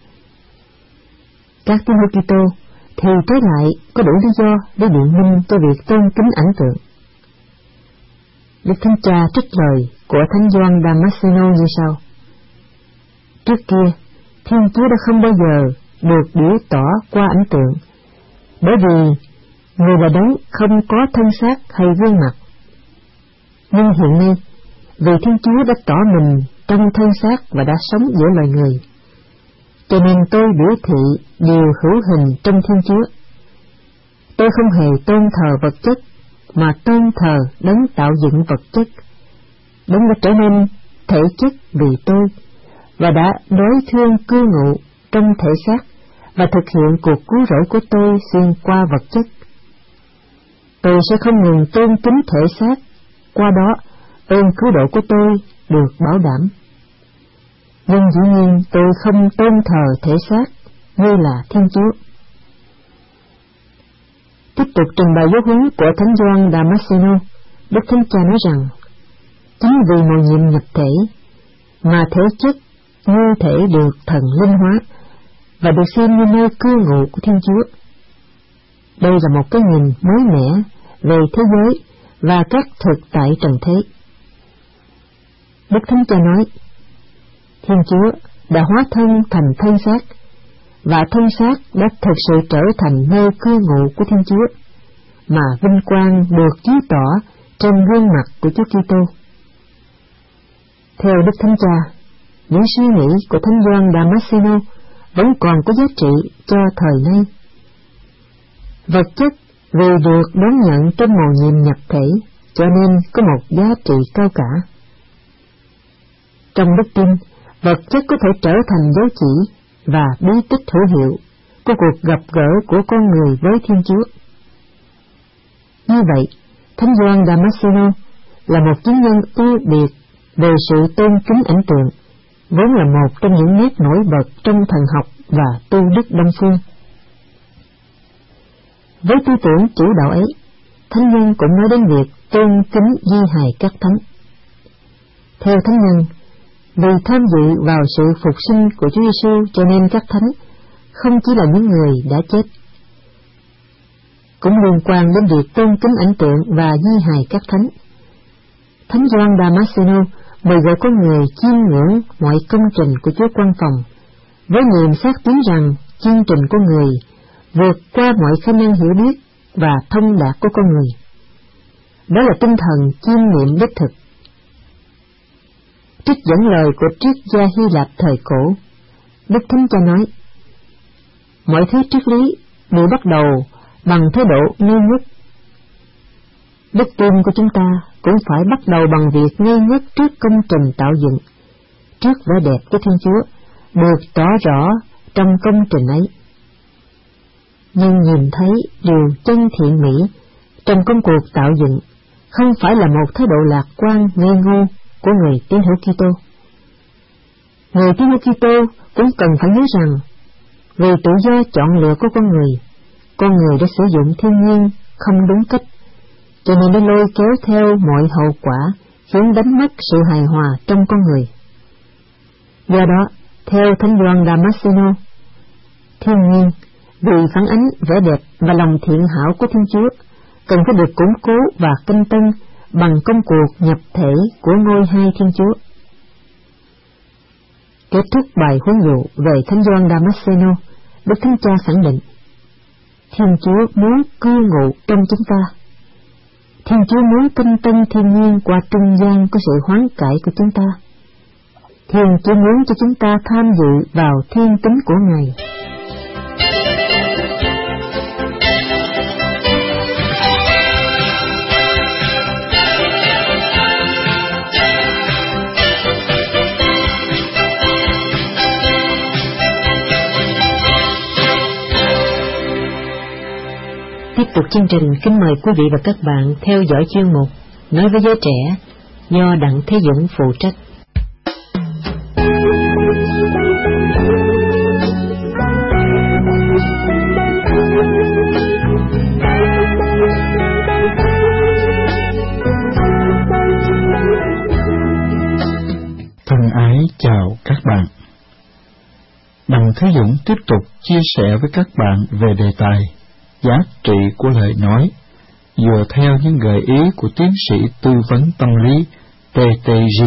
Các tín hữu Kitô thì trái lại có đủ lý do để biện minh cho việc tôn kính ảnh tượng. Đức Thánh Cha trích lời của Thánh Gioan Damasceno như sau: Trước kia, Thiên Chúa đã không bao giờ được biểu tỏ qua ảnh tượng, bởi vì người là đấng không có thân xác hay gương mặt. Nhưng hiện nay, vì Thiên Chúa đã tỏ mình trong thân xác và đã sống giữa loài người, cho nên tôi biểu thị điều hữu hình trong Thiên Chúa. Tôi không hề tôn thờ vật chất, mà tôn thờ đấng tạo dựng vật chất, đấng đã trở nên thể chất vì tôi, và đã đối thương cư ngụ trong thể xác và thực hiện cuộc cứu rỗi của tôi xuyên qua vật chất. Tôi sẽ không ngừng tôn kính thể xác, qua đó ơn cứu độ của tôi được bảo đảm. Nhưng dĩ nhiên tôi không tôn thờ thể xác như là Thiên Chúa. Tiếp tục trình bày giáo huấn của Thánh Gioan Damasceno, Đức Thánh Cha nói rằng, chính vì mầu nhiệm nhập thể mà thể chất như thể được thần linh hóa và được xem như nơi cư ngụ của Thiên Chúa. Đây là một cái nhìn mới mẻ về thế giới và các thực tại trần thế. Đức Thánh Cha nói, Thiên Chúa đã hóa thân thành thân xác, và thân xác đã thực sự trở thành nơi cư ngụ của Thiên Chúa, mà vinh quang được chiếu tỏ trên gương mặt của Chúa Kitô. Theo Đức Thánh Cha, những suy nghĩ của Thánh Gioan Damasceno vẫn còn có giá trị cho thời nay. Vật chất Vì được đón nhận trong mầu nhiệm nhập thể, cho nên có một giá trị cao cả. Trong đức tin, vật chất có thể trở thành dấu chỉ và bí tích hữu hiệu của cuộc gặp gỡ của con người với Thiên Chúa. Như vậy, Thánh Gioan Damasceno là một chứng nhân ưu biệt về sự tôn kính ảnh tượng, vốn là một trong những nét nổi bật trong thần học và tu đức Đông phương. Với tư tưởng chủ đạo ấy, Thánh nhân cũng nói đến việc tôn kính di hài các thánh. Theo Thánh nhân, vì tham dự vào sự phục sinh của Chúa Giêsu, cho nên các thánh không chỉ là những người đã chết. Cũng liên quan đến việc tôn kính ảnh tượng và di hài các thánh, Thánh Gioan Damasceno mời gọi con người chiêm ngưỡng mọi công trình của Chúa Quan Phòng, với niềm xác tín rằng chương trình của người vượt qua mọi khả năng hiểu biết và thông đạt của con người. Đó là tinh thần chiêm nghiệm đích thực. Trích dẫn lời của triết gia Hy Lạp thời cổ, Đức Thánh Cha nói: mọi thứ triết lý đều bắt đầu bằng thái độ ngây ngất. Đức tin của chúng ta cũng phải bắt đầu bằng việc ngây ngất trước công trình tạo dựng, trước vẻ đẹp của Thiên Chúa được tỏ rõ trong công trình ấy. Nhưng nhìn thấy điều chân thiện mỹ trong công cuộc tạo dựng không phải là một thái độ lạc quan ngây ngô của người tín hữu Kitô. Người tín hữu Kitô cũng cần phải nhớ rằng, vì tự do chọn lựa của con người, con người đã sử dụng thiên nhiên không đúng cách, cho nên đã lôi kéo theo mọi hậu quả khiến đánh mất sự hài hòa trong con người. Do đó, theo Thánh Gioan Damasceno, thiên nhiên vì phản ánh vẻ đẹp và lòng thiện hảo của Thiên Chúa cần phải được củng cố và canh tân bằng công cuộc nhập thể của ngôi hai Thiên Chúa. Kết thúc bài huấn dụ về Thánh Gioan Damasceno, Đức Thánh Cha khẳng định: Thiên Chúa muốn cư ngụ trong chúng ta. Thiên Chúa muốn canh tân thiên nhiên qua trung gian của sự hoán cải của chúng ta. Thiên Chúa muốn cho chúng ta tham dự vào thiên tính của Ngài. Tiếp tục chương trình, kính mời quý vị và các bạn theo dõi chuyên mục Nói với giới trẻ do Đặng Thế Dũng phụ trách. Thân ái chào các bạn. Đặng Thế Dũng tiếp tục chia sẻ với các bạn về đề tài giá trị của lời nói, dựa theo những gợi ý của tiến sĩ tư vấn tâm lý tê tê giê.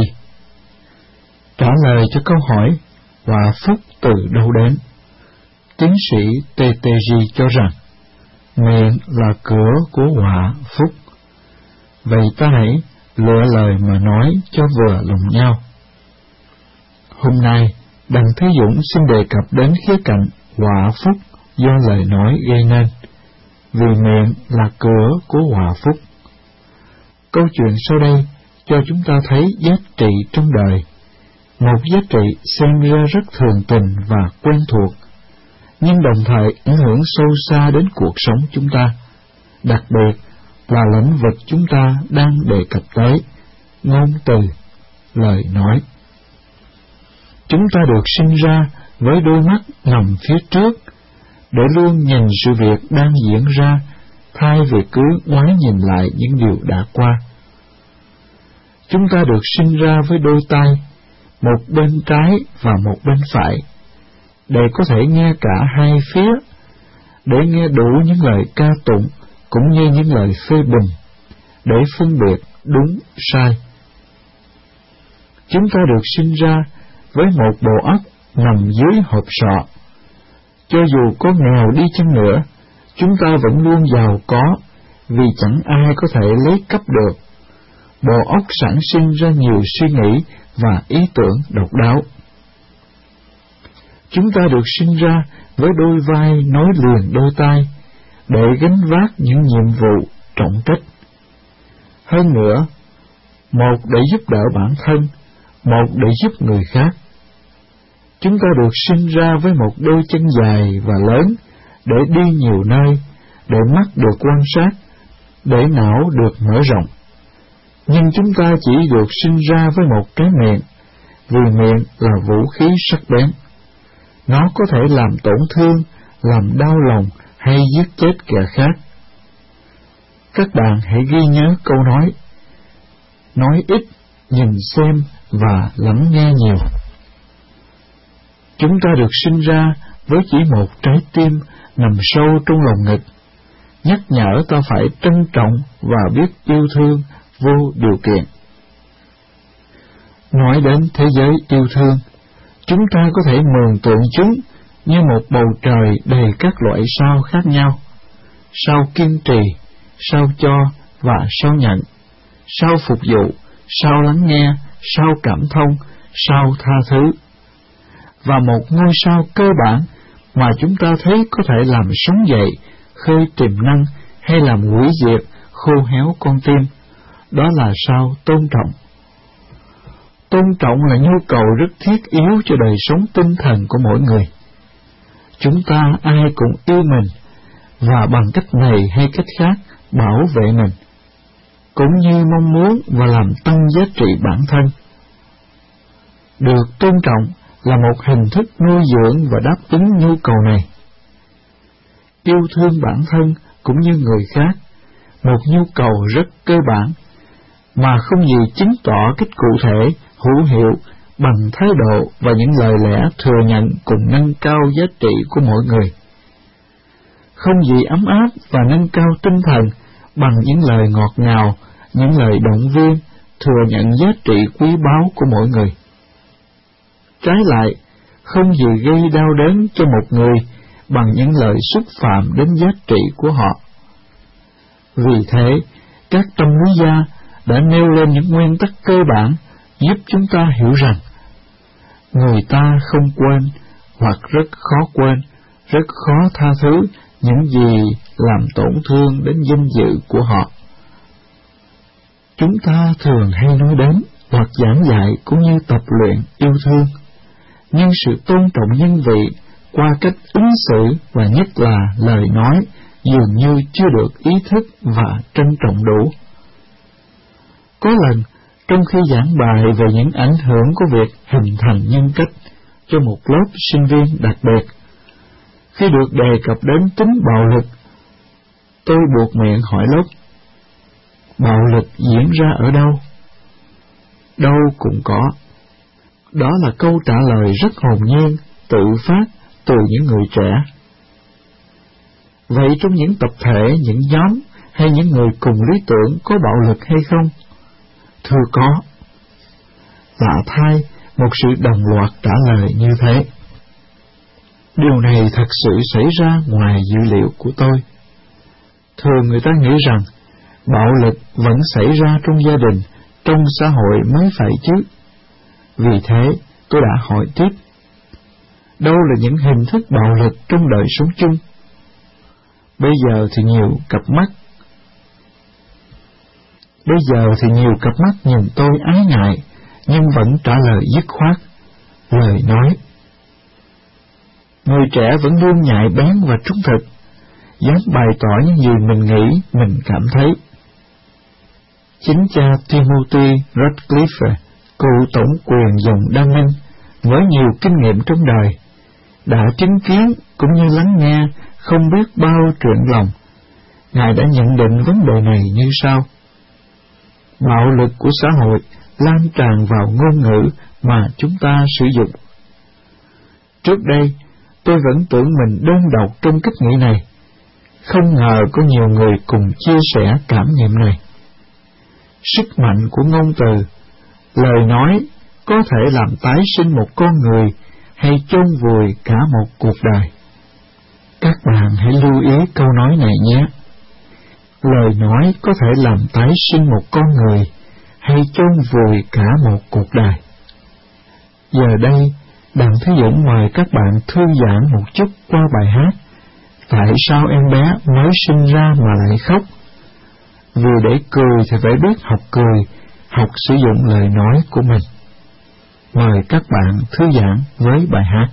Trả lời cho câu hỏi hòa phúc từ đâu đến, tiến sĩ tê tê giê cho rằng miệng là cửa của hòa phúc. Vậy ta hãy lựa lời mà nói cho vừa lòng nhau. Hôm nay, Đặng Thế Dũng xin đề cập đến khía cạnh hòa phúc do lời nói gây nên, vì miệng là cửa của hòa phúc. Câu chuyện sau đây cho chúng ta thấy giá trị trong đời, một giá trị xem ra rất thường tình và quen thuộc, nhưng đồng thời ảnh hưởng sâu xa đến cuộc sống chúng ta, đặc biệt là lĩnh vực chúng ta đang đề cập tới, ngôn từ, lời nói. Chúng ta được sinh ra với đôi mắt nằm phía trước, để luôn nhìn sự việc đang diễn ra, thay vì cứ ngoái nhìn lại những điều đã qua. Chúng ta được sinh ra với đôi tai, một bên trái và một bên phải, để có thể nghe cả hai phía, để nghe đủ những lời ca tụng cũng như những lời phê bình, để phân biệt đúng sai. Chúng ta được sinh ra với một bộ óc nằm dưới hộp sọ. Cho dù có nghèo đi chăng nữa, chúng ta vẫn luôn giàu có, vì chẳng ai có thể lấy cắp được. Bộ óc sản sinh ra nhiều suy nghĩ và ý tưởng độc đáo. Chúng ta được sinh ra với đôi vai nối liền đôi tai, để gánh vác những nhiệm vụ trọng trách. Hơn nữa, một để giúp đỡ bản thân, một để giúp người khác. Chúng ta được sinh ra với một đôi chân dài và lớn để đi nhiều nơi, để mắt được quan sát, để não được mở rộng. Nhưng chúng ta chỉ được sinh ra với một cái miệng, vì miệng là vũ khí sắc bén. Nó có thể làm tổn thương, làm đau lòng hay giết chết kẻ khác. Các bạn hãy ghi nhớ câu nói: nói ít, nhìn xem và lắng nghe nhiều. Chúng ta được sinh ra với chỉ một trái tim nằm sâu trong lòng ngực, nhắc nhở ta phải trân trọng và biết yêu thương vô điều kiện. Nói đến thế giới yêu thương, chúng ta có thể mường tượng chúng như một bầu trời đầy các loại sao khác nhau: sao kiên trì, sao cho và sao nhận, sao phục vụ, sao lắng nghe, sao cảm thông, sao tha thứ. Và một ngôi sao cơ bản mà chúng ta thấy có thể làm sống dậy, khơi tiềm năng hay làm hủy diệt, khô héo con tim, đó là sao tôn trọng. Tôn trọng là nhu cầu rất thiết yếu cho đời sống tinh thần của mỗi người. Chúng ta ai cũng yêu mình, và bằng cách này hay cách khác bảo vệ mình, cũng như mong muốn và làm tăng giá trị bản thân. Được tôn trọng là một hình thức nuôi dưỡng và đáp ứng nhu cầu này. Yêu thương bản thân cũng như người khác, một nhu cầu rất cơ bản, mà không gì chứng tỏ cách cụ thể, hữu hiệu bằng thái độ và những lời lẽ thừa nhận cùng nâng cao giá trị của mỗi người. Không gì ấm áp và nâng cao tinh thần bằng những lời ngọt ngào, những lời động viên, thừa nhận giá trị quý báu của mỗi người. Trái lại, không gì gây đau đớn cho một người bằng những lời xúc phạm đến giá trị của họ. Vì thế, các tâm lý gia đã nêu lên những nguyên tắc cơ bản giúp chúng ta hiểu rằng người ta không quên hoặc rất khó quên, rất khó tha thứ những gì làm tổn thương đến danh dự của họ. Chúng ta thường hay nói đến hoặc giảng dạy cũng như tập luyện yêu thương, nhưng sự tôn trọng nhân vị qua cách ứng xử và nhất là lời nói dường như chưa được ý thức và trân trọng đủ. Có lần, trong khi giảng bài về những ảnh hưởng của việc hình thành nhân cách cho một lớp sinh viên đặc biệt, khi được đề cập đến tính bạo lực, tôi buộc miệng hỏi lớp: bạo lực diễn ra ở đâu? Đâu cũng có. Đó là câu trả lời rất hồn nhiên, tự phát từ những người trẻ. Vậy trong những tập thể, những nhóm hay những người cùng lý tưởng có bạo lực hay không? Thưa có. Lạ thay, một sự đồng loạt trả lời như thế. Điều này thật sự xảy ra ngoài dữ liệu của tôi. Thường người ta nghĩ rằng bạo lực vẫn xảy ra trong gia đình, trong xã hội mới phải chứ. Vì thế, tôi đã hỏi tiếp: đâu là những hình thức bạo lực trong đời sống chung? Bây giờ thì nhiều cặp mắt Bây giờ thì nhiều cặp mắt nhìn tôi ái ngại, nhưng vẫn trả lời dứt khoát. Lời nói: người trẻ vẫn luôn nhạy bén và trung thực, dám bày tỏ những gì mình nghĩ, mình cảm thấy. Chính cha Timothy Radcliffe, cựu tổng quyền dòng Đa Minh, với nhiều kinh nghiệm trong đời, đã chứng kiến cũng như lắng nghe không biết bao chuyện lòng. Ngài đã nhận định vấn đề này như sau: bạo lực của xã hội lan tràn vào ngôn ngữ mà chúng ta sử dụng. Trước đây, tôi vẫn tưởng mình đơn độc trong cách nghĩ này. Không ngờ có nhiều người cùng chia sẻ cảm nghiệm này. Sức mạnh của ngôn từ, lời nói có thể làm tái sinh một con người hay chôn vùi cả một cuộc đời. Các bạn hãy lưu ý câu nói này nhé. Lời nói có thể làm tái sinh một con người hay chôn vùi cả một cuộc đời. Giờ đây, Đặng Thế Dũng mời các bạn thư giãn một chút qua bài hát Tại sao em bé mới sinh ra mà lại khóc? Vừa để cười thì phải biết học cười, học sử dụng lời nói của mình. Mời các bạn thư giãn với bài hát.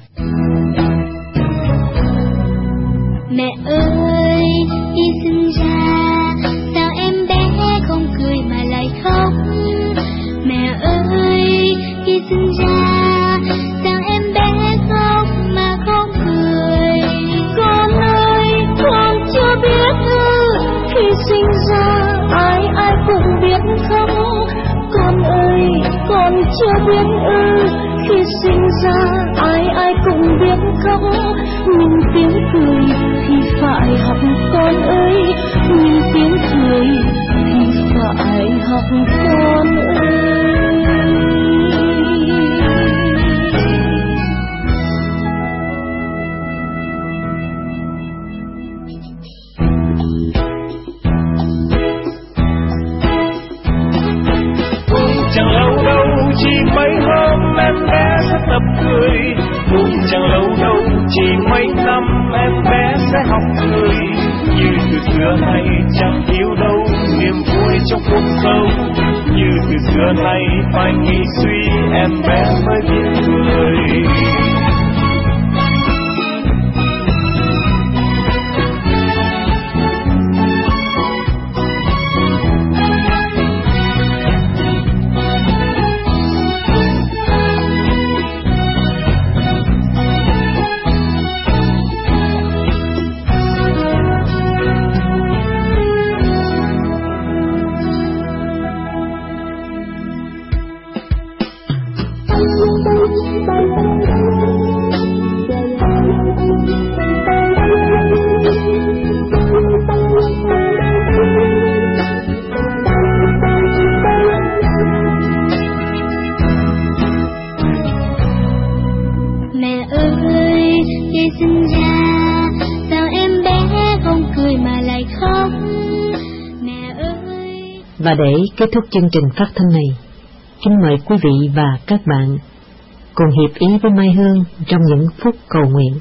Mẹ ơi, khi sinh ra, sao em bé không cười mà lại khóc? Mẹ ơi, khi sinh ra, sao em bé khóc mà không cười? Con ơi, con chưa biết ư, khi sinh ra, ai ai cũng biết khóc. Con ơi, con chưa biết ư, khi sinh ra, ai ai cũng biết khóc. Nhưng tiếng cười thì phải học con ơi, nhưng tiếng cười thì phải học con ơi. Chẳng lâu đâu, chỉ mấy hôm em bé sẽ tập cười. Cũng chẳng lâu đâu, chỉ mấy năm em bé sẽ học cười. Như từ xưa nay chẳng thiếu đâu niềm vui trong cuộc sống. Như từ xưa nay phải nghĩ suy em bé mới biết cười. Và để kết thúc chương trình phát thanh này, kính mời quý vị và các bạn cùng hiệp ý với Mai Hương trong những phút cầu nguyện.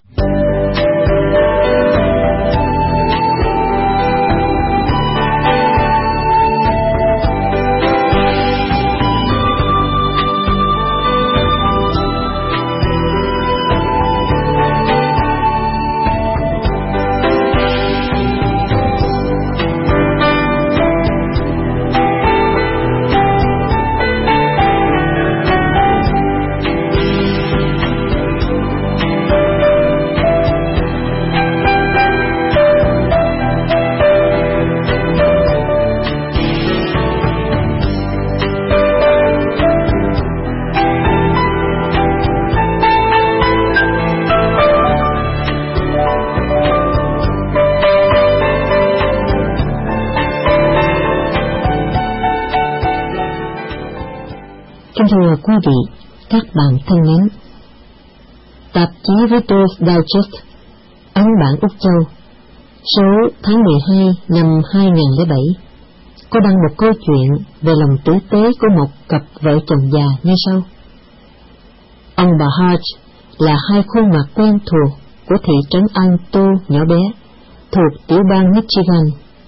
Thưa quý vị, các bạn thân mến, tạp chí Reader's Digest, ấn bản Úc Châu, số tháng mười hai năm hai nghìn lẻ bảy, có đăng một câu chuyện về lòng tử tế của một cặp vợ chồng già như sau. Ông bà Hodge là hai khuôn mặt quen thuộc của thị trấn Alto nhỏ bé, thuộc tiểu bang Michigan.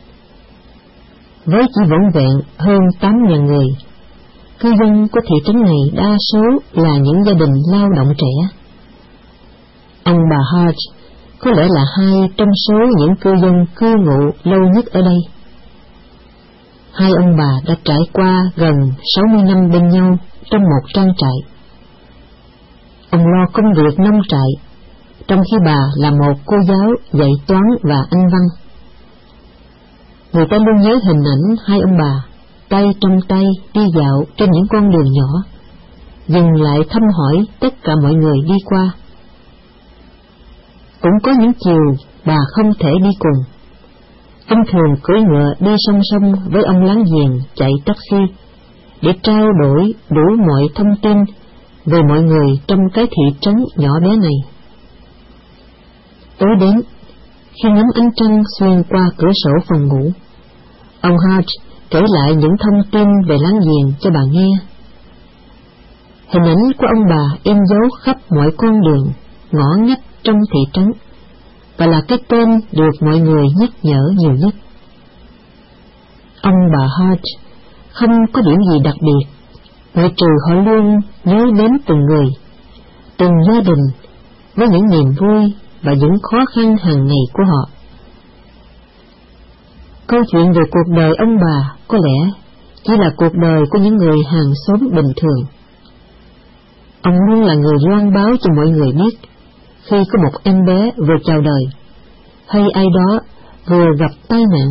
Với chỉ vỏn vẹn hơn tám nghìn người, cư dân của thị trấn này đa số là những gia đình lao động trẻ. Ông bà Hodge có lẽ là hai trong số những cư dân cư ngụ lâu nhất ở đây. Hai ông bà đã trải qua gần sáu mươi năm bên nhau trong một trang trại. Ông lo công việc nông trại, trong khi bà là một cô giáo dạy toán và Anh văn. Người ta luôn nhớ hình ảnh hai ông bà tay trong tay đi dạo trên những con đường nhỏ, dừng lại thăm hỏi tất cả mọi người đi qua. Cũng có những chiều bà không thể đi cùng. Ông thường cưỡi ngựa đi song song với ông láng giềng chạy taxi để trao đổi đủ mọi thông tin về mọi người trong cái thị trấn nhỏ bé này. Tối đến, khi ngắm ánh trăng xuyên qua cửa sổ phòng ngủ, ông Hodge kể lại những thông tin về láng giềng cho bà nghe. Hình ảnh của ông bà in dấu khắp mọi con đường, ngõ ngách trong thị trấn, và là cái tên được mọi người nhắc nhở nhiều nhất. Ông bà Hart không có điểm gì đặc biệt, ngoại trừ họ luôn nhớ đến từng người, từng gia đình với những niềm vui và những khó khăn hàng ngày của họ. Câu chuyện về cuộc đời ông bà có lẽ chỉ là cuộc đời của những người hàng xóm bình thường. Ông luôn là người loan báo cho mọi người biết khi có một em bé vừa chào đời, hay ai đó vừa gặp tai nạn.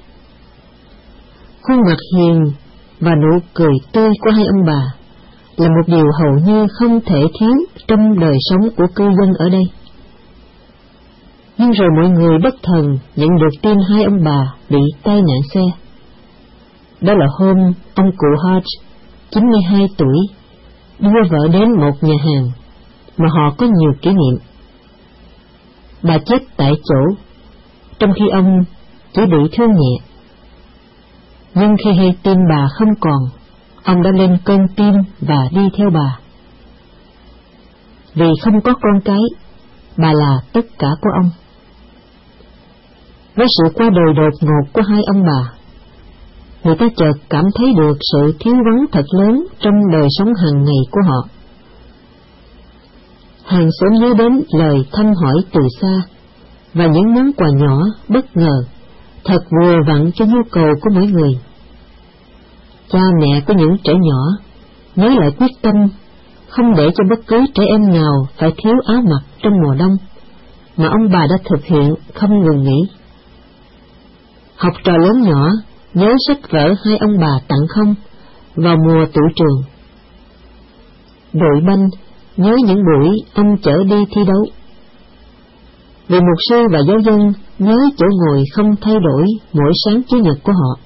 Khuôn mặt hiền và nụ cười tươi của hai ông bà là một điều hầu như không thể thiếu trong đời sống của cư dân ở đây. Nhưng rồi mọi người bất thần nhận được tin hai ông bà bị tai nạn xe. Đó là hôm ông cụ Hart, chín mươi hai tuổi, đưa vợ đến một nhà hàng mà họ có nhiều kỷ niệm. Bà chết tại chỗ, trong khi ông chỉ bị thương nhẹ. Nhưng khi hay tin bà không còn, ông đã lên cơn tim và đi theo bà. Vì không có con cái, bà là tất cả của ông. Với sự qua đời đột ngột của hai ông bà, người ta chợt cảm thấy được sự thiếu vắng thật lớn trong đời sống hàng ngày của họ. Hàng xóm nhớ đến lời thăm hỏi từ xa và những món quà nhỏ bất ngờ, thật vừa vặn cho nhu cầu của mỗi người. Cha mẹ của những trẻ nhỏ nhớ lại quyết tâm không để cho bất cứ trẻ em nào phải thiếu áo mặc trong mùa đông, mà ông bà đã thực hiện không ngừng nghỉ. Học trò lớn nhỏ nhớ sách vở hai ông bà tặng không vào mùa tụ trường. Đội banh nhớ những buổi ông chở đi thi đấu. Vị mục sư và giáo dân nhớ chỗ ngồi không thay đổi mỗi sáng Chủ nhật của họ.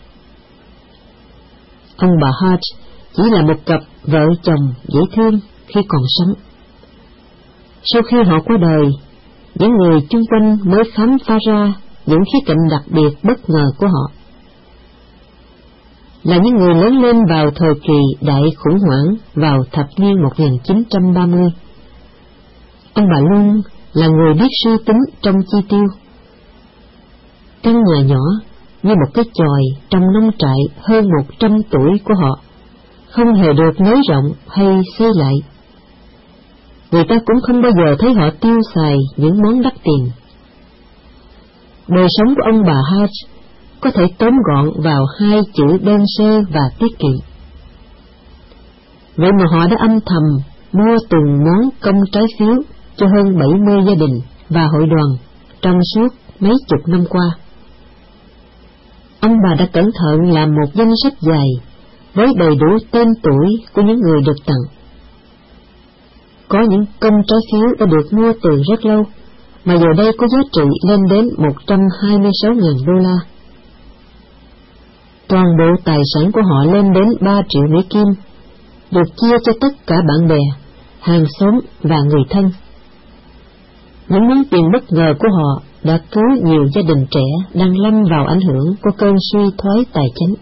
Ông bà Hart chỉ là một cặp vợ chồng dễ thương khi còn sống. Sau khi họ qua đời, những người chung quanh mới khám phá ra những khía cạnh đặc biệt bất ngờ của họ. Là những người lớn lên vào thời kỳ đại khủng hoảng vào thập niên một nghìn chín trăm ba mươi. Ông bà luôn là người biết suy tính trong chi tiêu. Căn nhà nhỏ như một cái chòi trong nông trại hơn một trăm tuổi của họ không hề được nới rộng hay xây lại. Người ta cũng không bao giờ thấy họ tiêu xài những món đắt tiền. Đời sống của ông bà Hart có thể tóm gọn vào hai chữ đơn sơ và tiết kiệm. Vậy mà họ đã âm thầm mua từng món công trái phiếu cho hơn bảy mươi gia đình và hội đoàn trong suốt mấy chục năm qua. Ông bà đã cẩn thận làm một danh sách dài với đầy đủ tên tuổi của những người được tặng. Có những công trái phiếu đã được mua từ rất lâu, mà giờ đây có giá trị lên đến một trăm hai mươi sáu nghìn đô la. Toàn bộ tài sản của họ lên đến ba triệu Mỹ Kim, được chia cho tất cả bạn bè, hàng xóm và người thân. Những món tiền bất ngờ của họ đã cứu nhiều gia đình trẻ đang lâm vào ảnh hưởng của cơn suy thoái tài chính.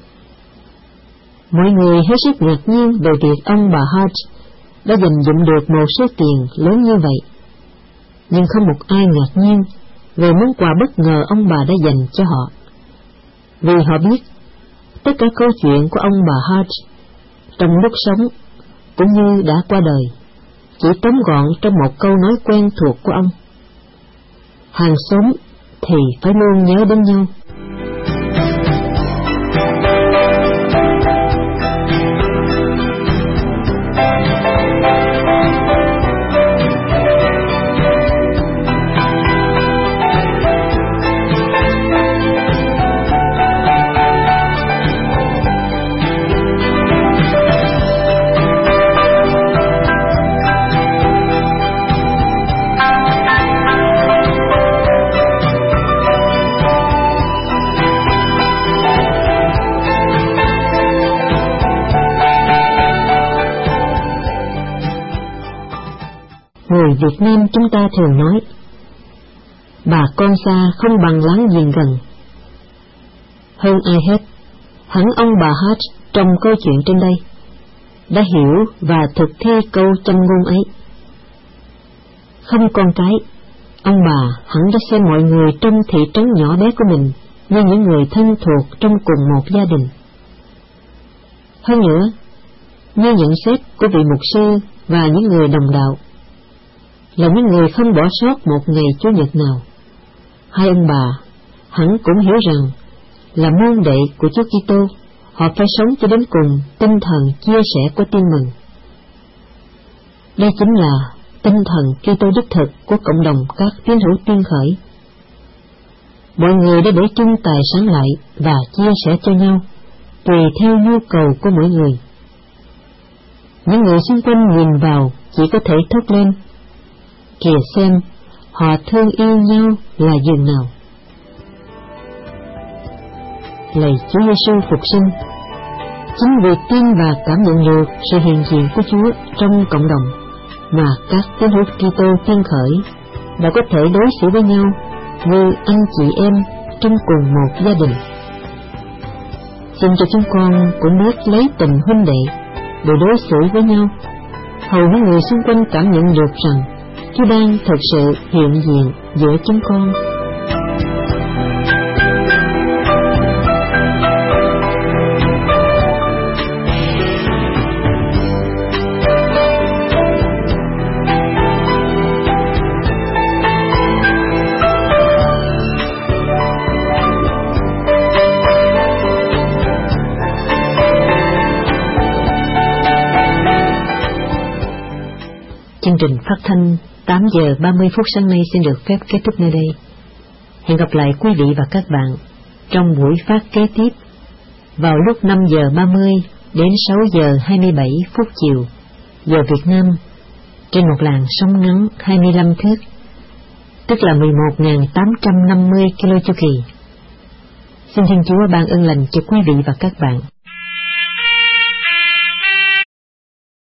Mọi người hết sức ngạc nhiên về việc ông bà Hart đã dành dụm được một số tiền lớn như vậy, nhưng không một ai ngạc nhiên về món quà bất ngờ ông bà đã dành cho họ, vì họ biết tất cả câu chuyện của ông bà Hart trong lúc sống cũng như đã qua đời chỉ tóm gọn trong một câu nói quen thuộc của ông: hàng xóm thì phải luôn nhớ đến nhau. Người Việt Nam chúng ta thường nói, bà con xa không bằng láng giềng gần. Hơn ai hết, hẳn ông bà Hart trong câu chuyện trên đây đã hiểu và thực thi câu châm ngôn ấy. Không con cái, Ông bà hẳn đã xem mọi người trong thị trấn nhỏ bé của mình như những người thân thuộc trong cùng một gia đình. Hơn nữa, như nhận xét của vị mục sư và những người đồng đạo, là những người không bỏ sót một ngày Chủ nhật nào, hai ông bà hẳn cũng hiểu rằng là môn đệ của Chúa Kitô, họ phải sống cho đến cùng tinh thần chia sẻ của tin mừng. Đây chính là tinh thần Kitô đích thực của cộng đồng các tín hữu tiên khởi. Mọi người đã để chung tài sản lại và chia sẻ cho nhau, tùy theo nhu cầu của mỗi người. Những người xung quanh nhìn vào chỉ có thể thốt lên: kìa xem, họ thương yêu nhau là dường nào. Lạy Chúa Giêsu phục sinh, chính vì tin và cảm nhận được sự hiện diện của Chúa trong cộng đồng mà các tín hữu Kitô tiên khởi đã có thể đối xử với nhau như anh chị em trong cùng một gia đình. Xin cho chúng con cũng biết lấy tình huynh đệ để đối xử với nhau, hầu những người xung quanh cảm nhận được rằng Chúa đang thật sự hiện diện giữa chúng con. Chương trình phát thanh tám giờ ba mươi phút sáng nay xin được phép kết thúc nơi đây. Hẹn gặp lại quý vị và các bạn trong buổi phát kế tiếp vào lúc năm giờ ba mươi đến sáu giờ hai mươi bảy phút chiều giờ Việt Nam trên một làn sóng ngắn hai mươi lăm thước, tức là mười một nghìn tám trăm năm mươi ki lô chu kỳ. Xin Thiên Chúa ban ơn lành cho quý vị và các bạn.